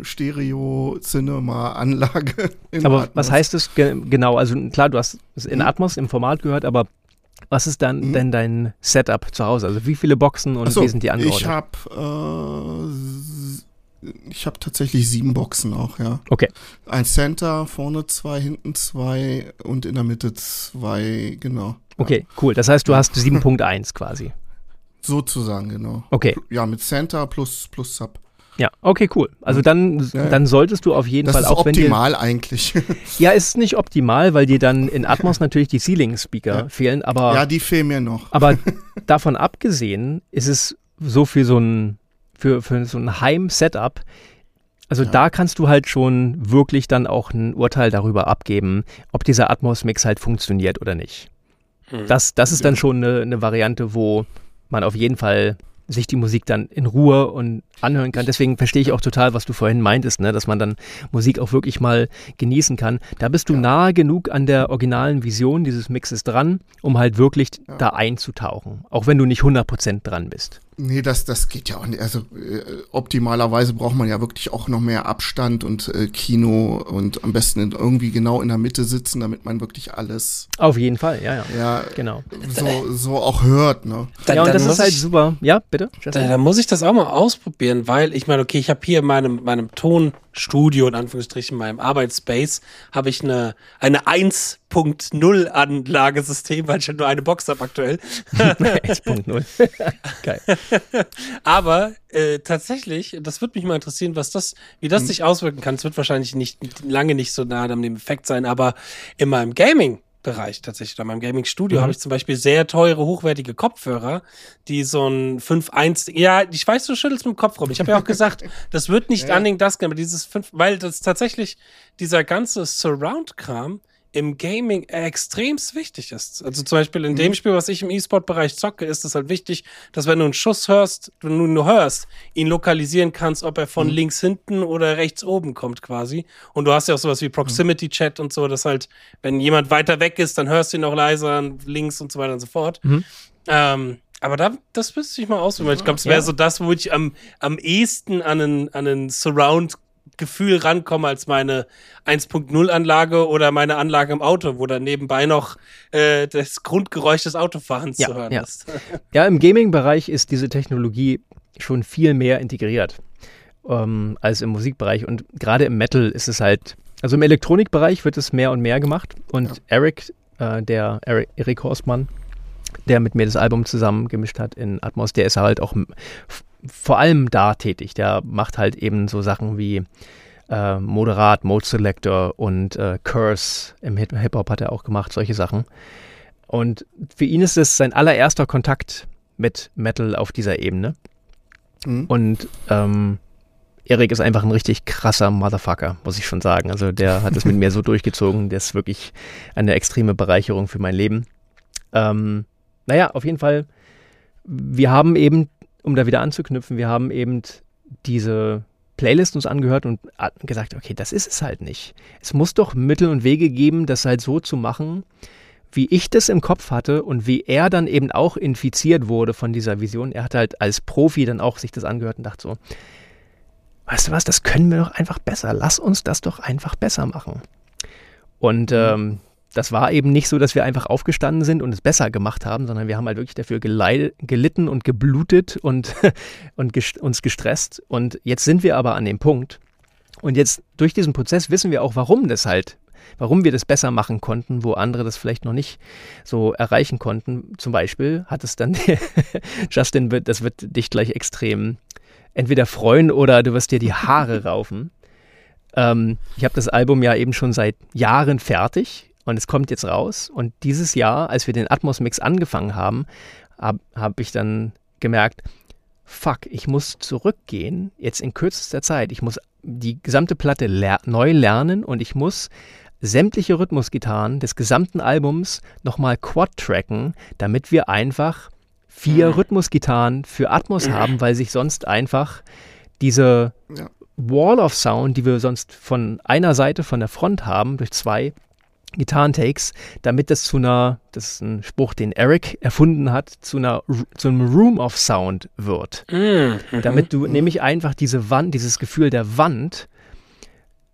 Heim-Stereo-Cinema-Anlage in Aber Atmos. was heißt das ge- genau? Also klar, du hast es in Mhm. Atmos im Format gehört, aber was ist dann Mhm. denn dein Setup zu Hause? Also wie viele Boxen und Ach so, wie sind die angeordnet? Ich habe äh, s- Ich habe tatsächlich sieben Boxen auch, ja. Okay. Ein Center, vorne zwei, hinten zwei und in der Mitte zwei, genau. Okay, cool. Das heißt, du hast sieben Punkt eins quasi. Sozusagen, genau. Okay. Ja, mit Center plus, plus Sub. Ja, okay, cool. Also dann, ja, ja. dann solltest du auf jeden das Fall ist auch, wenn dir... optimal eigentlich. Ja, es ist nicht optimal, weil dir dann in Atmos natürlich die Ceiling-Speaker ja. fehlen, aber... Ja, die fehlen mir noch. Aber davon abgesehen ist es so für so ein, für, für so ein Heim-Setup, also ja. da kannst du halt schon wirklich dann auch ein Urteil darüber abgeben, ob dieser Atmos-Mix halt funktioniert oder nicht. Hm. Das, das ist dann schon eine, eine Variante, wo man auf jeden Fall sich die Musik dann in Ruhe und anhören kann. Deswegen verstehe ich auch total, was du vorhin meintest, ne? Dass man dann Musik auch wirklich mal genießen kann. Da bist du ja. nahe genug an der originalen Vision dieses Mixes dran, um halt wirklich ja. da einzutauchen. Auch wenn du nicht hundert Prozent dran bist. Nee, das, das geht ja auch nicht. Also äh, optimalerweise braucht man ja wirklich auch noch mehr Abstand und äh, Kino und am besten in, irgendwie genau in der Mitte sitzen, damit man wirklich alles auf jeden Fall, ja, ja. Ja, genau. So, so auch hört, ne? Dann, ja, und das ist halt ich, super. Ja, bitte? Da, da muss ich das auch mal ausprobieren, weil ich meine, okay, ich habe hier in meinem, meinem Tonstudio, in Anführungsstrichen, meinem Arbeitsspace, habe ich eine, eine eins Punkt null Anlagesystem, weil ich halt nur eine Box habe aktuell. eins Punkt null. Geil. Aber äh, tatsächlich, das würde mich mal interessieren, was das, wie das mhm. sich auswirken kann. Es wird wahrscheinlich nicht lange nicht so nah an dem Effekt sein, aber in meinem Gaming Bereich tatsächlich, in meinem Gaming-Studio mhm. habe ich zum Beispiel sehr teure, hochwertige Kopfhörer, die so ein fünf eins, ja, ich weiß, du schüttelst mit dem Kopf rum. Ich habe ja auch gesagt, das wird nicht ja. an den das, aber dieses fünf, weil das tatsächlich dieser ganze Surround-Kram im Gaming extremst wichtig ist. Also zum Beispiel in mhm. dem Spiel, was ich im E-Sport-Bereich zocke, ist es halt wichtig, dass wenn du einen Schuss hörst, du nur hörst, ihn lokalisieren kannst, ob er von mhm. links hinten oder rechts oben kommt quasi. Und du hast ja auch sowas wie Proximity-Chat und so, dass halt, wenn jemand weiter weg ist, dann hörst du ihn auch leiser links und so weiter und so fort. Mhm. Ähm, aber da, das müsste ich mal ausprobieren. Ich glaube, es wäre ja. so das, wo ich am, am ehesten an einen, an einen Surround Gefühl rankomme als meine eins Punkt null Anlage oder meine Anlage im Auto, wo dann nebenbei noch äh, das Grundgeräusch des Autofahrens ja, zu hören ja. ist. Ja, im Gaming-Bereich ist diese Technologie schon viel mehr integriert ähm, als im Musikbereich und gerade im Metal ist es halt, also im Elektronikbereich wird es mehr und mehr gemacht und ja. Eric, äh, der Eric, Erik Horstmann, der mit mir das Album zusammen gemischt hat in Atmos, der ist halt auch vor allem da tätig. Der macht halt eben so Sachen wie äh, Moderat, Mode Selector und äh, Curse. Im Hip-Hop hat er auch gemacht, solche Sachen. Und für ihn ist es sein allererster Kontakt mit Metal auf dieser Ebene. Mhm. Und ähm, Erik ist einfach ein richtig krasser Motherfucker, muss ich schon sagen. Also der hat es mit mir so durchgezogen. Der ist wirklich eine extreme Bereicherung für mein Leben. Ähm, naja, auf jeden Fall, wir haben eben um da wieder anzuknüpfen, wir haben eben diese Playlist uns angehört und gesagt, okay, das ist es halt nicht. Es muss doch Mittel und Wege geben, das halt so zu machen, wie ich das im Kopf hatte und wie er dann eben auch infiziert wurde von dieser Vision. Er hat halt als Profi dann auch sich das angehört und dachte so, weißt du was, das können wir doch einfach besser. Lass uns das doch einfach besser machen. Und ähm, das war eben nicht so, dass wir einfach aufgestanden sind und es besser gemacht haben, sondern wir haben halt wirklich dafür geleid, gelitten und geblutet und, und gest, uns gestresst. Und jetzt sind wir aber an dem Punkt. Und jetzt durch diesen Prozess wissen wir auch, warum das halt, warum wir das besser machen konnten, wo andere das vielleicht noch nicht so erreichen konnten. Zum Beispiel hat es dann, Justin, wird, das wird dich gleich extrem entweder freuen oder du wirst dir die Haare raufen. Ähm, ich habe das Album ja eben schon seit Jahren fertig. Und es kommt jetzt raus. Und dieses Jahr, als wir den Atmos-Mix angefangen haben, habe hab ich dann gemerkt, fuck, ich muss zurückgehen, jetzt in kürzester Zeit. Ich muss die gesamte Platte ler- neu lernen und ich muss sämtliche Rhythmusgitarren des gesamten Albums nochmal quad-tracken, damit wir einfach vier mhm. Rhythmusgitarren für Atmos mhm. haben, weil sich sonst einfach diese ja. Wall of Sound, die wir sonst von einer Seite von der Front haben, durch zwei Gitarrentakes, damit das zu einer, das ist ein Spruch, den Eric erfunden hat, zu einer zu einem Room of Sound wird. Mhm. Damit du nämlich einfach diese Wand, dieses Gefühl der Wand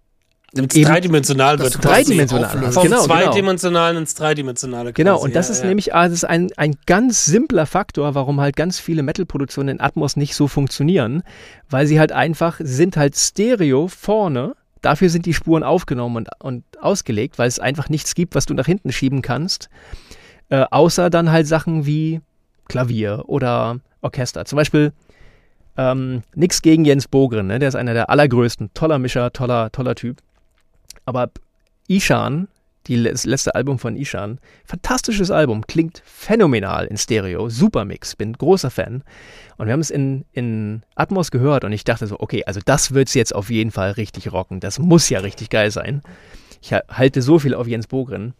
Damit es dreidimensional wird. Dreidimensional ist. Vom genau, zweidimensionalen genau. ins dreidimensionale. Genau, quasi. Und das ja, ist ja. nämlich also das ist ein, ein ganz simpler Faktor, warum halt ganz viele Metal-Produktionen in Atmos nicht so funktionieren, weil sie halt einfach, sie sind halt Stereo vorne, dafür sind die Spuren aufgenommen und, und ausgelegt, weil es einfach nichts gibt, was du nach hinten schieben kannst, äh, außer dann halt Sachen wie Klavier oder Orchester. Zum Beispiel ähm, nix gegen Jens Bogren, ne? Der ist einer der allergrößten, toller Mischer, toller, toller Typ. Aber Ishan, die, das letzte Album von Ishan, fantastisches Album, klingt phänomenal in Stereo, super Mix, bin großer Fan. Und wir haben es in, in Atmos gehört und ich dachte so, okay, also das wird es jetzt auf jeden Fall richtig rocken, das muss ja richtig geil sein. Ich halte so viel auf Jens Bogren.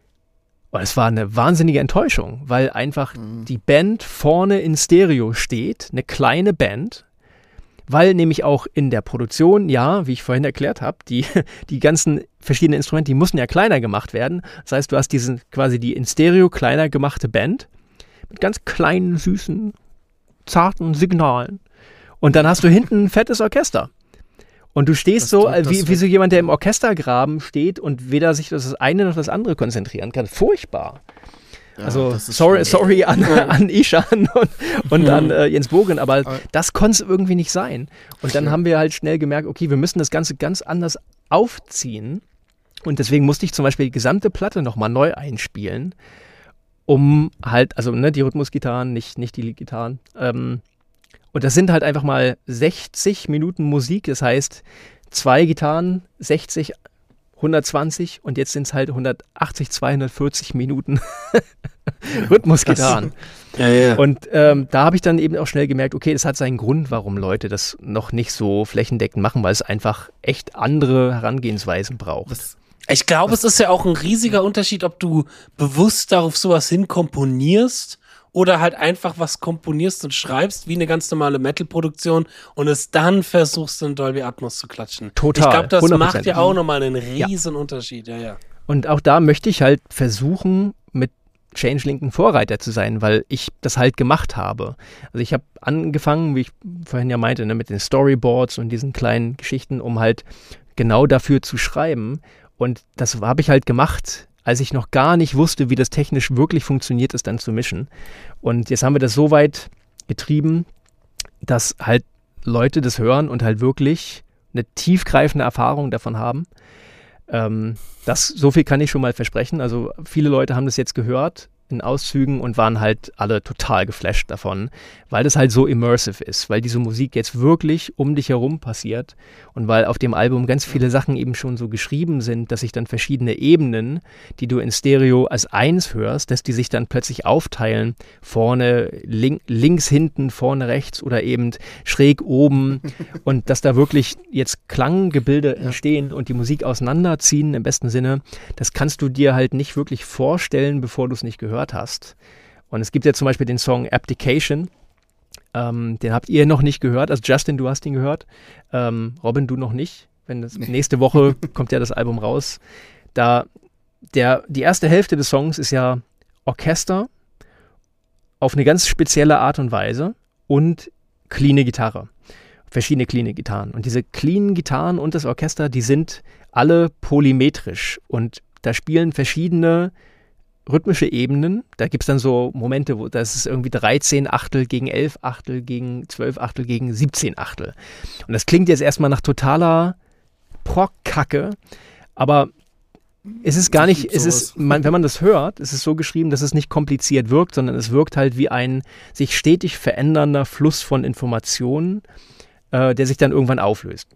Und es war eine wahnsinnige Enttäuschung, weil einfach mhm. die Band vorne in Stereo steht, eine kleine Band, weil nämlich auch in der Produktion, ja, wie ich vorhin erklärt habe, die, die ganzen verschiedenen Instrumente, die mussten ja kleiner gemacht werden. Das heißt, du hast diesen quasi die in Stereo kleiner gemachte Band mit ganz kleinen, süßen, zarten Signalen. Und dann hast du hinten ein fettes Orchester. Und du stehst das so, wie, wie so jemand, der im Orchestergraben steht und weder sich das eine noch das andere konzentrieren kann. Furchtbar. Ja, also sorry, sorry an, an Ishan und, und mhm. an äh, Jens Bogren, aber, aber das konnte es irgendwie nicht sein. Und dann ja. haben wir halt schnell gemerkt, okay, wir müssen das Ganze ganz anders aufziehen. Und deswegen musste ich zum Beispiel die gesamte Platte nochmal neu einspielen, um halt, also ne, die Rhythmusgitarren, nicht, nicht die Leadgitarren. Ähm, und das sind halt einfach mal sechzig Minuten Musik, das heißt zwei Gitarren, sechzig, hundertzwanzig und jetzt sind es halt hundertachtzig, zweihundertvierzig Minuten Rhythmusgitarren. Ja, ja. Und ähm, da habe ich dann eben auch schnell gemerkt, okay, das hat seinen Grund, warum Leute das noch nicht so flächendeckend machen, weil es einfach echt andere Herangehensweisen braucht. Das, ich glaube, es ist ja auch ein riesiger Unterschied, ob du bewusst darauf sowas hinkomponierst oder halt einfach was komponierst und schreibst, wie eine ganz normale Metal-Produktion und es dann versuchst, in Dolby Atmos zu klatschen. Total. Ich glaube, das hundert Prozent macht ja auch nochmal einen riesen ja. Unterschied. Ja, ja. Und auch da möchte ich halt versuchen, mit Changelink ein Vorreiter zu sein, weil ich das halt gemacht habe. Also ich habe angefangen, wie ich vorhin ja meinte, ne, mit den Storyboards und diesen kleinen Geschichten, um halt genau dafür zu schreiben. Und das habe ich halt gemacht, als ich noch gar nicht wusste, wie das technisch wirklich funktioniert, es dann zu mischen. Und jetzt haben wir das so weit getrieben, dass halt Leute das hören und halt wirklich eine tiefgreifende Erfahrung davon haben. Ähm, das, so viel kann ich schon mal versprechen. Also viele Leute haben das jetzt gehört in Auszügen und waren halt alle total geflasht davon, weil das halt so immersive ist, weil diese Musik jetzt wirklich um dich herum passiert und weil auf dem Album ganz viele Sachen eben schon so geschrieben sind, dass sich dann verschiedene Ebenen, die du in Stereo als eins hörst, dass die sich dann plötzlich aufteilen, vorne, link, links, hinten, vorne, rechts oder eben schräg oben und dass da wirklich jetzt Klanggebilde ja. entstehen und die Musik auseinanderziehen im besten Sinne, das kannst du dir halt nicht wirklich vorstellen, bevor du es nicht gehört hast. Und es gibt ja zum Beispiel den Song Abdication, ähm, den habt ihr noch nicht gehört, also Justin, du hast ihn gehört, ähm, Robin, du noch nicht, wenn das, nee. nächste Woche kommt ja das Album raus. Da, der, die erste Hälfte des Songs ist ja Orchester auf eine ganz spezielle Art und Weise und cleane Gitarre, verschiedene cleane Gitarren. Und diese cleanen Gitarren und das Orchester, die sind alle polymetrisch und da spielen verschiedene rhythmische Ebenen, da gibt es dann so Momente, wo das ist irgendwie dreizehn Achtel gegen elf Achtel gegen zwölf Achtel gegen siebzehn Achtel. Und das klingt jetzt erstmal nach totaler Prog-Kacke, aber es ist gar nicht, es ist, man, wenn man das hört, es ist so geschrieben, dass es nicht kompliziert wirkt, sondern es wirkt halt wie ein sich stetig verändernder Fluss von Informationen, äh, der sich dann irgendwann auflöst.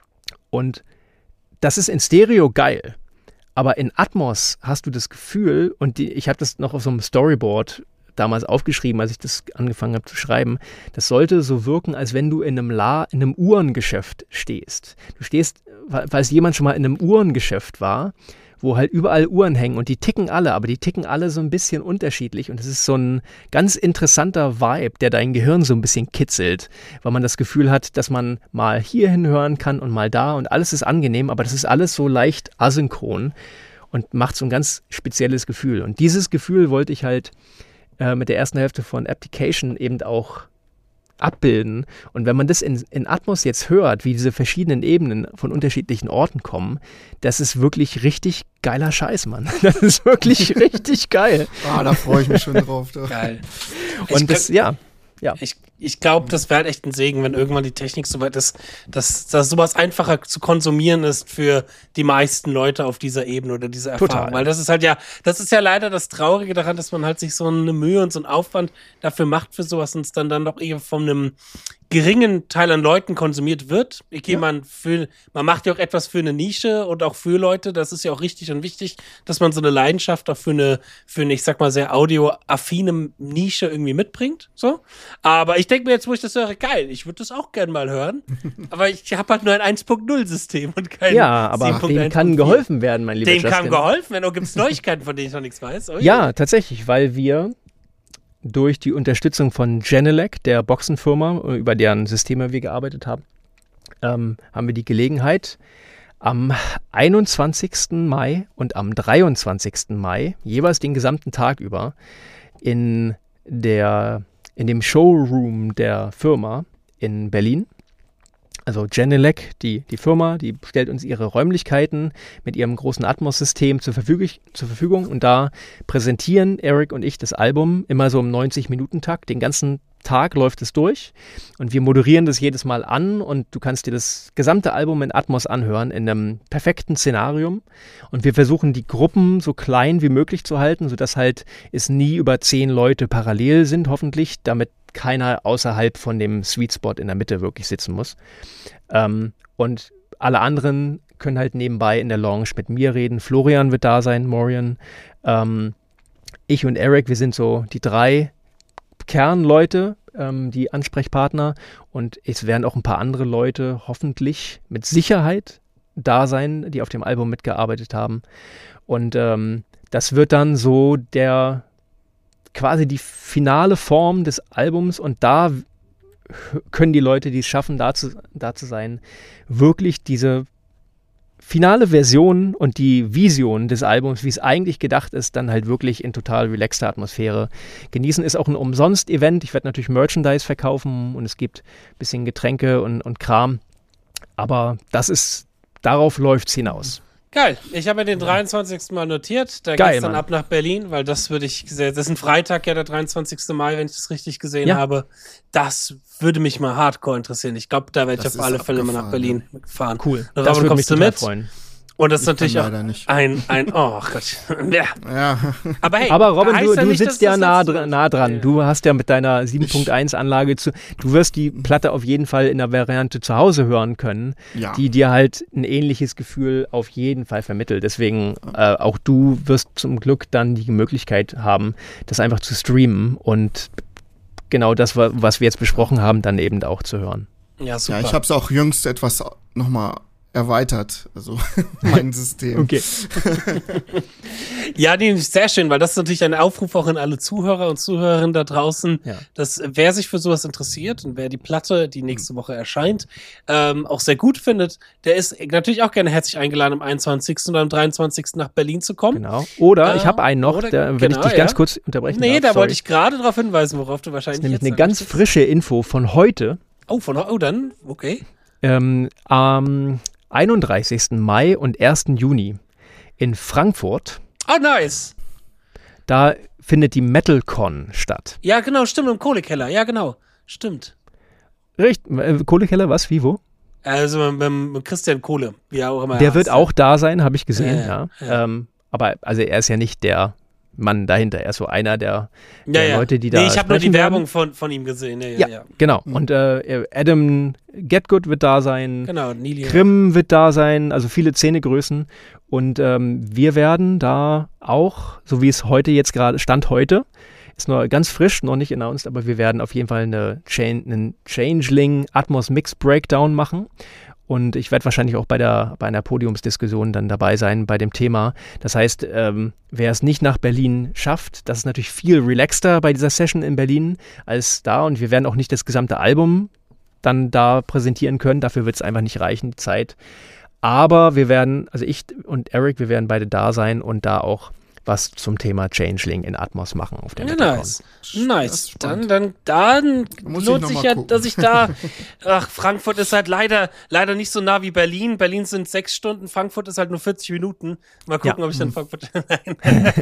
Und das ist in Stereo geil. Aber in Atmos hast du das Gefühl, und die, ich habe das noch auf so einem Storyboard damals aufgeschrieben, als ich das angefangen habe zu schreiben, das sollte so wirken, als wenn du in einem, La, in einem Uhrengeschäft stehst. Du stehst, falls jemand schon mal in einem Uhrengeschäft war, wo halt überall Uhren hängen und die ticken alle, aber die ticken alle so ein bisschen unterschiedlich und es ist so ein ganz interessanter Vibe, der dein Gehirn so ein bisschen kitzelt, weil man das Gefühl hat, dass man mal hier hinhören kann und mal da und alles ist angenehm, aber das ist alles so leicht asynchron und macht so ein ganz spezielles Gefühl. Und dieses Gefühl wollte ich halt äh, mit der ersten Hälfte von Abdication eben auch abbilden. Und wenn man das in, in Atmos jetzt hört, wie diese verschiedenen Ebenen von unterschiedlichen Orten kommen, das ist wirklich richtig geiler Scheiß, Mann. Das ist wirklich richtig geil. Ah, da freue ich mich schon drauf. Doch. Geil. Und das, ja. Ja. Ich, ich glaube, das wäre echt ein Segen, wenn irgendwann die Technik so weit ist, dass, dass sowas einfacher zu konsumieren ist für die meisten Leute auf dieser Ebene oder dieser Erfahrung. Total. Weil das ist halt ja, das ist ja leider das Traurige daran, dass man halt sich so eine Mühe und so einen Aufwand dafür macht für sowas und es dann dann doch eher von einem geringen Teil an Leuten konsumiert wird. Okay, ja. man, für, man macht ja auch etwas für eine Nische und auch für Leute. Das ist ja auch richtig und wichtig, dass man so eine Leidenschaft auch für eine, für eine, ich sag mal, sehr audioaffine Nische irgendwie mitbringt. So. Aber ich denke mir jetzt, wo ich das höre, geil, ich würde das auch gerne mal hören. Aber ich habe halt nur ein eins Punkt null System und kein Ja, aber dem kann geholfen werden, mein lieber Dem Justin. kann geholfen werden. Oder gibt es Neuigkeiten, von denen ich noch nichts weiß? Oh, ja, ja, tatsächlich, weil wir durch die Unterstützung von Genelec, der Boxenfirma, über deren Systeme wir gearbeitet haben, ähm, haben wir die Gelegenheit, am einundzwanzigsten Mai und am dreiundzwanzigsten Mai, jeweils den gesamten Tag über, in, der, in dem Showroom der Firma in Berlin, also Genelec, die, die Firma, die stellt uns ihre Räumlichkeiten mit ihrem großen Atmos-System zur, Verfüg- zur Verfügung und da präsentieren Eric und ich das Album immer so im neunzig-Minuten-Takt. Den ganzen Tag läuft es durch und wir moderieren das jedes Mal an und du kannst dir das gesamte Album in Atmos anhören, in einem perfekten Szenarium und wir versuchen die Gruppen so klein wie möglich zu halten, sodass halt es nie über zehn Leute parallel sind, hoffentlich, damit keiner außerhalb von dem Sweet Spot in der Mitte wirklich sitzen muss. Ähm, und alle anderen können halt nebenbei in der Lounge mit mir reden. Florian wird da sein, Morian. Ähm, ich und Eric, wir sind so die drei Kernleute, ähm, die Ansprechpartner. Und es werden auch ein paar andere Leute hoffentlich mit Sicherheit da sein, die auf dem Album mitgearbeitet haben. Und ähm, das wird dann so der quasi die finale Form des Albums und da können die Leute, die es schaffen, da zu, da zu sein, wirklich diese finale Version und die Vision des Albums, wie es eigentlich gedacht ist, dann halt wirklich in total relaxter Atmosphäre genießen. Ist auch ein Umsonst-Event. Ich werde natürlich Merchandise verkaufen und es gibt ein bisschen Getränke und, und Kram. Aber das ist, darauf läuft es hinaus. Geil. Ich habe mir den dreiundzwanzigsten Mal notiert. Da Geil, geht's dann Mann. ab nach Berlin, weil das würde ich, das ist ein Freitag, ja, der dreiundzwanzigsten Mai, wenn ich das richtig gesehen Ja. habe. Das würde mich mal hardcore interessieren. Ich glaube, da werde ich Das auf ist alle Fälle mal nach abgefahren, Berlin fahren. Cool. Und Das Robin, würde mich kommst du total mit? freuen. Und das ist Ich kann natürlich auch leider nicht. ein, ein, oh Gott. Ja. Ja, Aber hey, Aber Robin, heißt du, ja du nicht, dass sitzt ja das nah, letzte dr- wird. nah dran. Ja. Du hast ja mit deiner sieben Punkt eins Anlage zu, du wirst die Platte auf jeden Fall in der Variante zu Hause hören können, ja. die dir halt ein ähnliches Gefühl auf jeden Fall vermittelt. Deswegen äh, auch du wirst zum Glück dann die Möglichkeit haben, das einfach zu streamen und genau das, wa- was wir jetzt besprochen haben, dann eben auch zu hören. Ja, super. Ja, ich habe es auch jüngst etwas nochmal erweitert, also mein System. Okay. Ja, nee, sehr schön, weil das ist natürlich ein Aufruf auch an alle Zuhörer und Zuhörerinnen da draußen, Ja. dass wer sich für sowas interessiert und wer die Platte, die nächste Woche erscheint, ähm, auch sehr gut findet, der ist natürlich auch gerne herzlich eingeladen, am einundzwanzigsten oder am dreiundzwanzigsten nach Berlin zu kommen. Genau. Oder Äh, ich habe einen noch, oder- da, wenn genau, ich dich ganz ja. kurz unterbrechen Nee, darf. da sorry. wollte ich gerade darauf hinweisen, worauf du Das wahrscheinlich ist nämlich jetzt eine ganz sagst. frische Info von heute. Oh, von oh, dann, okay. Ähm, am einunddreißigsten Mai und ersten Juni in Frankfurt, Oh, nice. da findet die MetalCon statt. Ja, genau, stimmt, im Kohlekeller. Ja, genau, stimmt. Richtig, äh, Kohlekeller, was, wie, wo? Also mit, mit Christian Kohle, wie er auch immer Der heißt, wird ja. auch da sein, habe ich gesehen, Ja, ja. ja, ja. Ähm, aber also er ist ja nicht der Mann dahinter, er ist so einer der, Ja, der ja. Leute, die da Nee, ich habe nur die sprechen werden. Werbung von, von ihm gesehen. Ja, ja, Ja, ja. genau. Und äh, Adam Getgood wird da sein. Genau, Nili. Grimm wird da sein, also viele Szenegrößen. Und ähm, wir werden da auch, so wie es heute jetzt gerade, Stand heute, ist noch ganz frisch, noch nicht announced, aber wir werden auf jeden Fall eine Chain, einen Changeling Atmos Mix Breakdown machen. Und ich werde wahrscheinlich auch bei, der, bei einer Podiumsdiskussion dann dabei sein bei dem Thema. Das heißt, ähm, wer es nicht nach Berlin schafft, das ist natürlich viel relaxter bei dieser Session in Berlin als da. Und wir werden auch nicht das gesamte Album dann da präsentieren können. Dafür wird es einfach nicht reichen, die Zeit. Aber wir werden, also ich und Eric, wir werden beide da sein und da auch was zum Thema Changeling in Atmos machen auf der Ja, Metalcon. nice. Nice. Dann, dann, dann Muss lohnt ich noch sich mal ja, gucken. dass ich da. Ach, Frankfurt ist halt leider, leider nicht so nah wie Berlin. Berlin sind sechs Stunden, Frankfurt ist halt nur vierzig Minuten. Mal gucken, Ja. ob ich dann Frankfurt. Nein.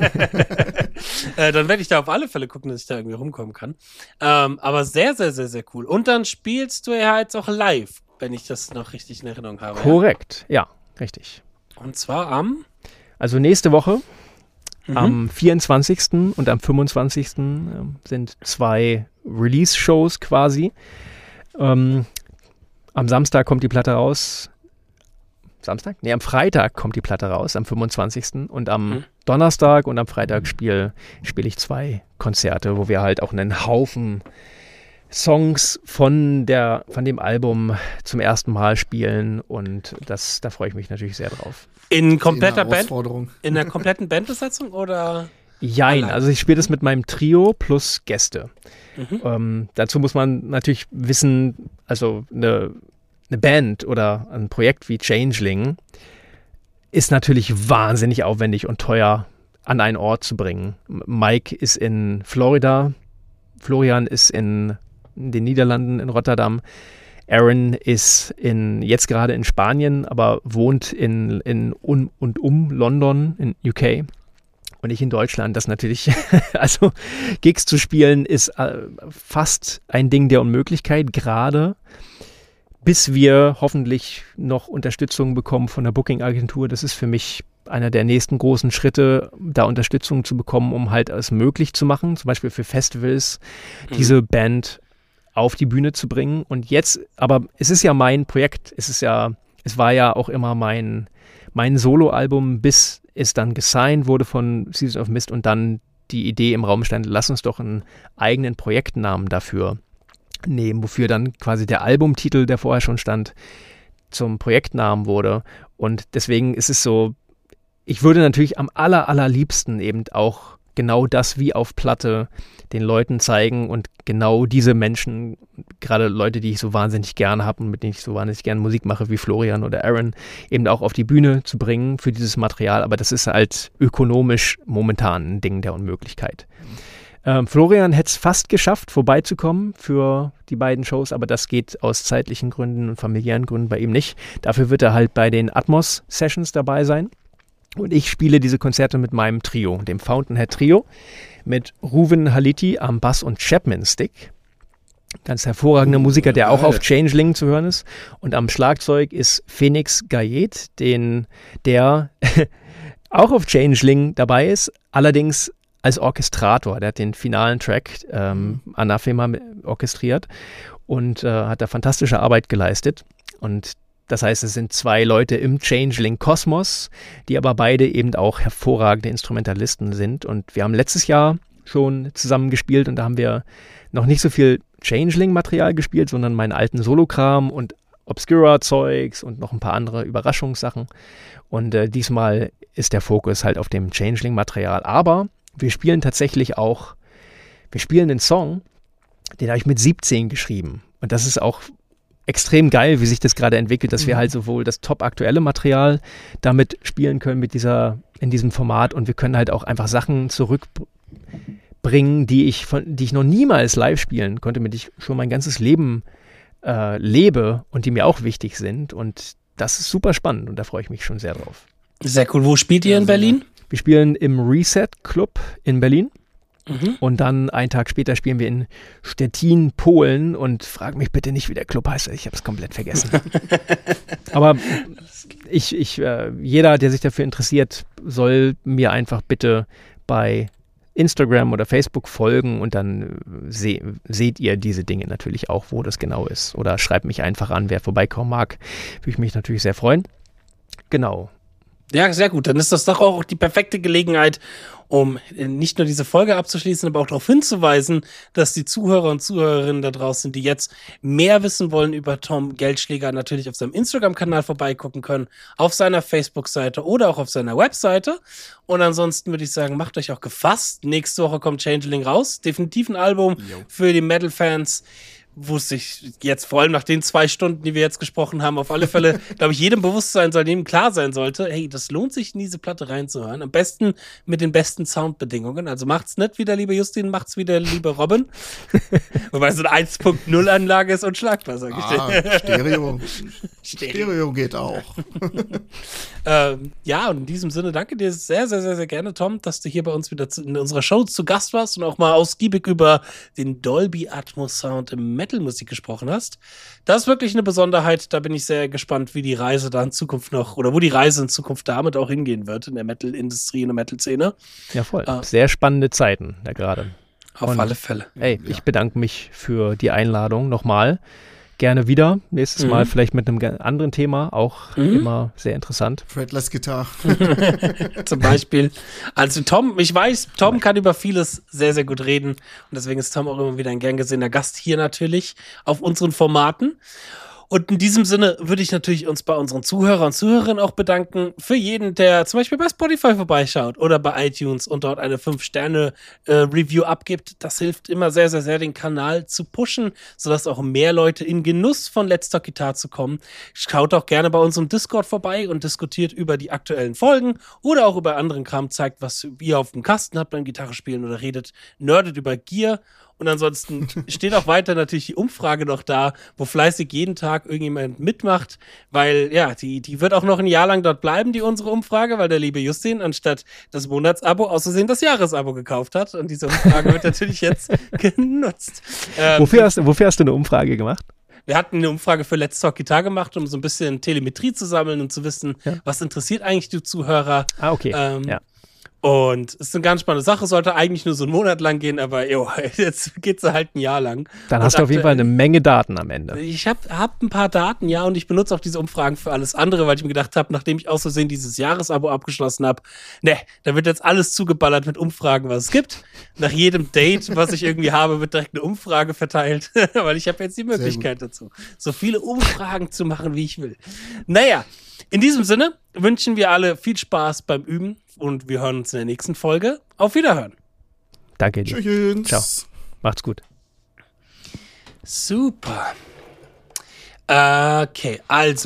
äh, dann werde ich da auf alle Fälle gucken, dass ich da irgendwie rumkommen kann. Ähm, aber sehr, sehr, sehr, sehr cool. Und dann spielst du ja jetzt auch live, wenn ich das noch richtig in Erinnerung habe. Korrekt, ja, richtig. Ja? Und zwar am. Also nächste Woche, Mhm. am vierundzwanzigsten und am fünfundzwanzigsten ähm, sind zwei Release-Shows quasi. Ähm, am Samstag kommt die Platte raus. Samstag? Nee, am Freitag kommt die Platte raus, am fünfundzwanzigsten Und am Mhm. Donnerstag und am Freitag spiele spiel ich zwei Konzerte, wo wir halt auch einen Haufen Songs von, der, von dem Album zum ersten Mal spielen. Und das, da freue ich mich natürlich sehr drauf. In kompletter Eine Band? Herausforderung. In der kompletten Bandbesetzung oder? Jein, Allein. also ich spiele das mit meinem Trio plus Gäste. Mhm. Ähm, dazu muss man natürlich wissen, also eine, eine Band oder ein Projekt wie Changeling ist natürlich wahnsinnig aufwendig und teuer an einen Ort zu bringen. M- Mike ist in Florida, Florian ist in den Niederlanden, in Rotterdam. Aaron ist in, jetzt gerade in Spanien, aber wohnt in, in un, und um London in U K. Und ich in Deutschland. Das natürlich, also Gigs zu spielen ist äh, fast ein Ding der Unmöglichkeit, gerade bis wir hoffentlich noch Unterstützung bekommen von der Booking-Agentur. Das ist für mich einer der nächsten großen Schritte, da Unterstützung zu bekommen, um halt es möglich zu machen, zum Beispiel für Festivals, Mhm. diese Band auf die Bühne zu bringen. Und jetzt, aber es ist ja mein Projekt, es ist ja, es war ja auch immer mein, mein Soloalbum, bis es dann gesigned wurde von Season of Mist und dann die Idee im Raum stand, lass uns doch einen eigenen Projektnamen dafür nehmen, wofür dann quasi der Albumtitel, der vorher schon stand, zum Projektnamen wurde. Und deswegen ist es so, ich würde natürlich am aller, allerliebsten eben auch genau das wie auf Platte den Leuten zeigen und genau diese Menschen, gerade Leute, die ich so wahnsinnig gerne habe und mit denen ich so wahnsinnig gerne Musik mache, wie Florian oder Aaron, eben auch auf die Bühne zu bringen für dieses Material. Aber das ist halt ökonomisch momentan ein Ding der Unmöglichkeit. Ähm, Florian hätte es fast geschafft, vorbeizukommen für die beiden Shows, aber das geht aus zeitlichen Gründen und familiären Gründen bei ihm nicht. Dafür wird er halt bei den Atmos-Sessions dabei sein. Und ich spiele diese Konzerte mit meinem Trio, dem Fountainhead Trio, mit Ruven Haliti am Bass und Chapman Stick. Ganz hervorragender Uh, Musiker, der auch geil. auf Changeling zu hören ist. Und am Schlagzeug ist Phoenix Gayet, den, der auch auf Changeling dabei ist, allerdings als Orchestrator. Der hat den finalen Track ähm, Anathema orchestriert und äh, hat da fantastische Arbeit geleistet. Und das heißt, es sind zwei Leute im Changeling-Kosmos, die aber beide eben auch hervorragende Instrumentalisten sind. Und wir haben letztes Jahr schon zusammen gespielt und da haben wir noch nicht so viel Changeling-Material gespielt, sondern meinen alten Solokram und Obscura-Zeugs und noch ein paar andere Überraschungssachen. Und äh, diesmal ist der Fokus halt auf dem Changeling-Material. Aber wir spielen tatsächlich auch, wir spielen einen Song, den habe ich mit siebzehn geschrieben. Und das ist auch extrem geil, wie sich das gerade entwickelt, dass wir halt sowohl das top aktuelle Material damit spielen können mit dieser, in diesem Format und wir können halt auch einfach Sachen zurückbringen, die ich von, die ich noch niemals live spielen konnte, mit denen ich schon mein ganzes Leben äh, lebe und die mir auch wichtig sind und das ist super spannend und da freue ich mich schon sehr drauf. Sehr cool. Wo spielt ihr in Berlin? Wir spielen im Reset Club in Berlin. Mhm. Und dann einen Tag später spielen wir in Stettin, Polen und frag mich bitte nicht, wie der Club heißt. Ich habe es komplett vergessen. Aber ich, ich, äh, jeder, der sich dafür interessiert, soll mir einfach bitte bei Instagram oder Facebook folgen und dann seh, seht ihr diese Dinge natürlich auch, wo das genau ist. Oder schreibt mich einfach an, wer vorbeikommen mag. Würde ich mich natürlich sehr freuen. Genau. Ja, sehr gut. Dann ist das doch auch die perfekte Gelegenheit, um nicht nur diese Folge abzuschließen, aber auch darauf hinzuweisen, dass die Zuhörer und Zuhörerinnen da draußen, die jetzt mehr wissen wollen über Tom Geldschläger, natürlich auf seinem Instagram-Kanal vorbeigucken können, auf seiner Facebook-Seite oder auch auf seiner Webseite. Und ansonsten würde ich sagen, macht euch auch gefasst. Nächste Woche kommt Changeling raus. Definitiv ein Album Jo. für die Metal-Fans, wo es sich jetzt vor allem nach den zwei Stunden, die wir jetzt gesprochen haben, auf alle Fälle, glaube ich, jedem bewusst sein soll, jedem klar sein sollte, hey, das lohnt sich, in diese Platte reinzuhören. Am besten mit den besten Soundbedingungen. Also macht's nicht wieder, liebe Justin, macht's wieder, liebe Robin. Wobei so eine eins Punkt null Anlage ist unschlagbar, sag ich ah, dir. Stereo. Stereo geht auch. ähm, ja, und in diesem Sinne danke dir sehr, sehr, sehr, sehr gerne, Tom, dass du hier bei uns wieder zu, in unserer Show zu Gast warst und auch mal ausgiebig über den Dolby Atmos Sound im Metal-Musik gesprochen hast. Das ist wirklich eine Besonderheit. Da bin ich sehr gespannt, wie die Reise da in Zukunft noch, oder wo die Reise in Zukunft damit auch hingehen wird in der Metal-Industrie, in der Metal-Szene. Ja, voll. Äh, sehr spannende Zeiten da gerade. Auf und, alle Fälle. Ey, ja. Ich bedanke mich für die Einladung nochmal. Gerne wieder. Nächstes mhm. Mal vielleicht mit einem anderen Thema. Auch mhm. immer sehr interessant. Fretless Guitar. Zum Beispiel. Also Tom, ich weiß, Tom kann über vieles sehr, sehr gut reden. Und deswegen ist Tom auch immer wieder ein gern gesehener Gast hier natürlich auf unseren Formaten. Und in diesem Sinne würde ich natürlich uns bei unseren Zuhörern und Zuhörerinnen auch bedanken für jeden, der zum Beispiel bei Spotify vorbeischaut oder bei iTunes und dort eine fünf Sterne Review abgibt. Das hilft immer sehr, sehr, sehr, den Kanal zu pushen, sodass auch mehr Leute in Genuss von Let's Talk Guitar zu kommen. Schaut auch gerne bei unserem Discord vorbei und diskutiert über die aktuellen Folgen oder auch über anderen Kram, zeigt, was ihr auf dem Kasten habt beim Gitarre spielen oder redet, nerdet über Gear. Und ansonsten steht auch weiter natürlich die Umfrage noch da, wo fleißig jeden Tag irgendjemand mitmacht, weil ja, die die wird auch noch ein Jahr lang dort bleiben, die unsere Umfrage, weil der liebe Justin anstatt das Monatsabo aus Versehen das Jahresabo gekauft hat. Und diese Umfrage wird natürlich jetzt genutzt. Ähm, wofür, hast, wofür hast du eine Umfrage gemacht? Wir hatten eine Umfrage für Let's Talk Guitar gemacht, um so ein bisschen Telemetrie zu sammeln und zu wissen, ja. was interessiert eigentlich die Zuhörer. Ah, okay, ähm, ja. Und es ist eine ganz spannende Sache, sollte eigentlich nur so einen Monat lang gehen, aber jo, jetzt geht es halt ein Jahr lang. Dann hast und du auf jeden Fall eine Menge Daten am Ende. Ich habe hab ein paar Daten, ja, und ich benutze auch diese Umfragen für alles andere, weil ich mir gedacht habe, nachdem ich aus Versehen dieses Jahresabo abgeschlossen habe, ne, da wird jetzt alles zugeballert mit Umfragen, was es gibt. Nach jedem Date, was ich irgendwie habe, wird direkt eine Umfrage verteilt, weil ich habe jetzt die Möglichkeit dazu, so viele Umfragen zu machen, wie ich will. Naja, in diesem Sinne wünschen wir alle viel Spaß beim Üben und wir hören uns in der nächsten Folge. Auf Wiederhören. Danke dir. Tschüss. Ciao. Macht's gut. Super. Okay, also.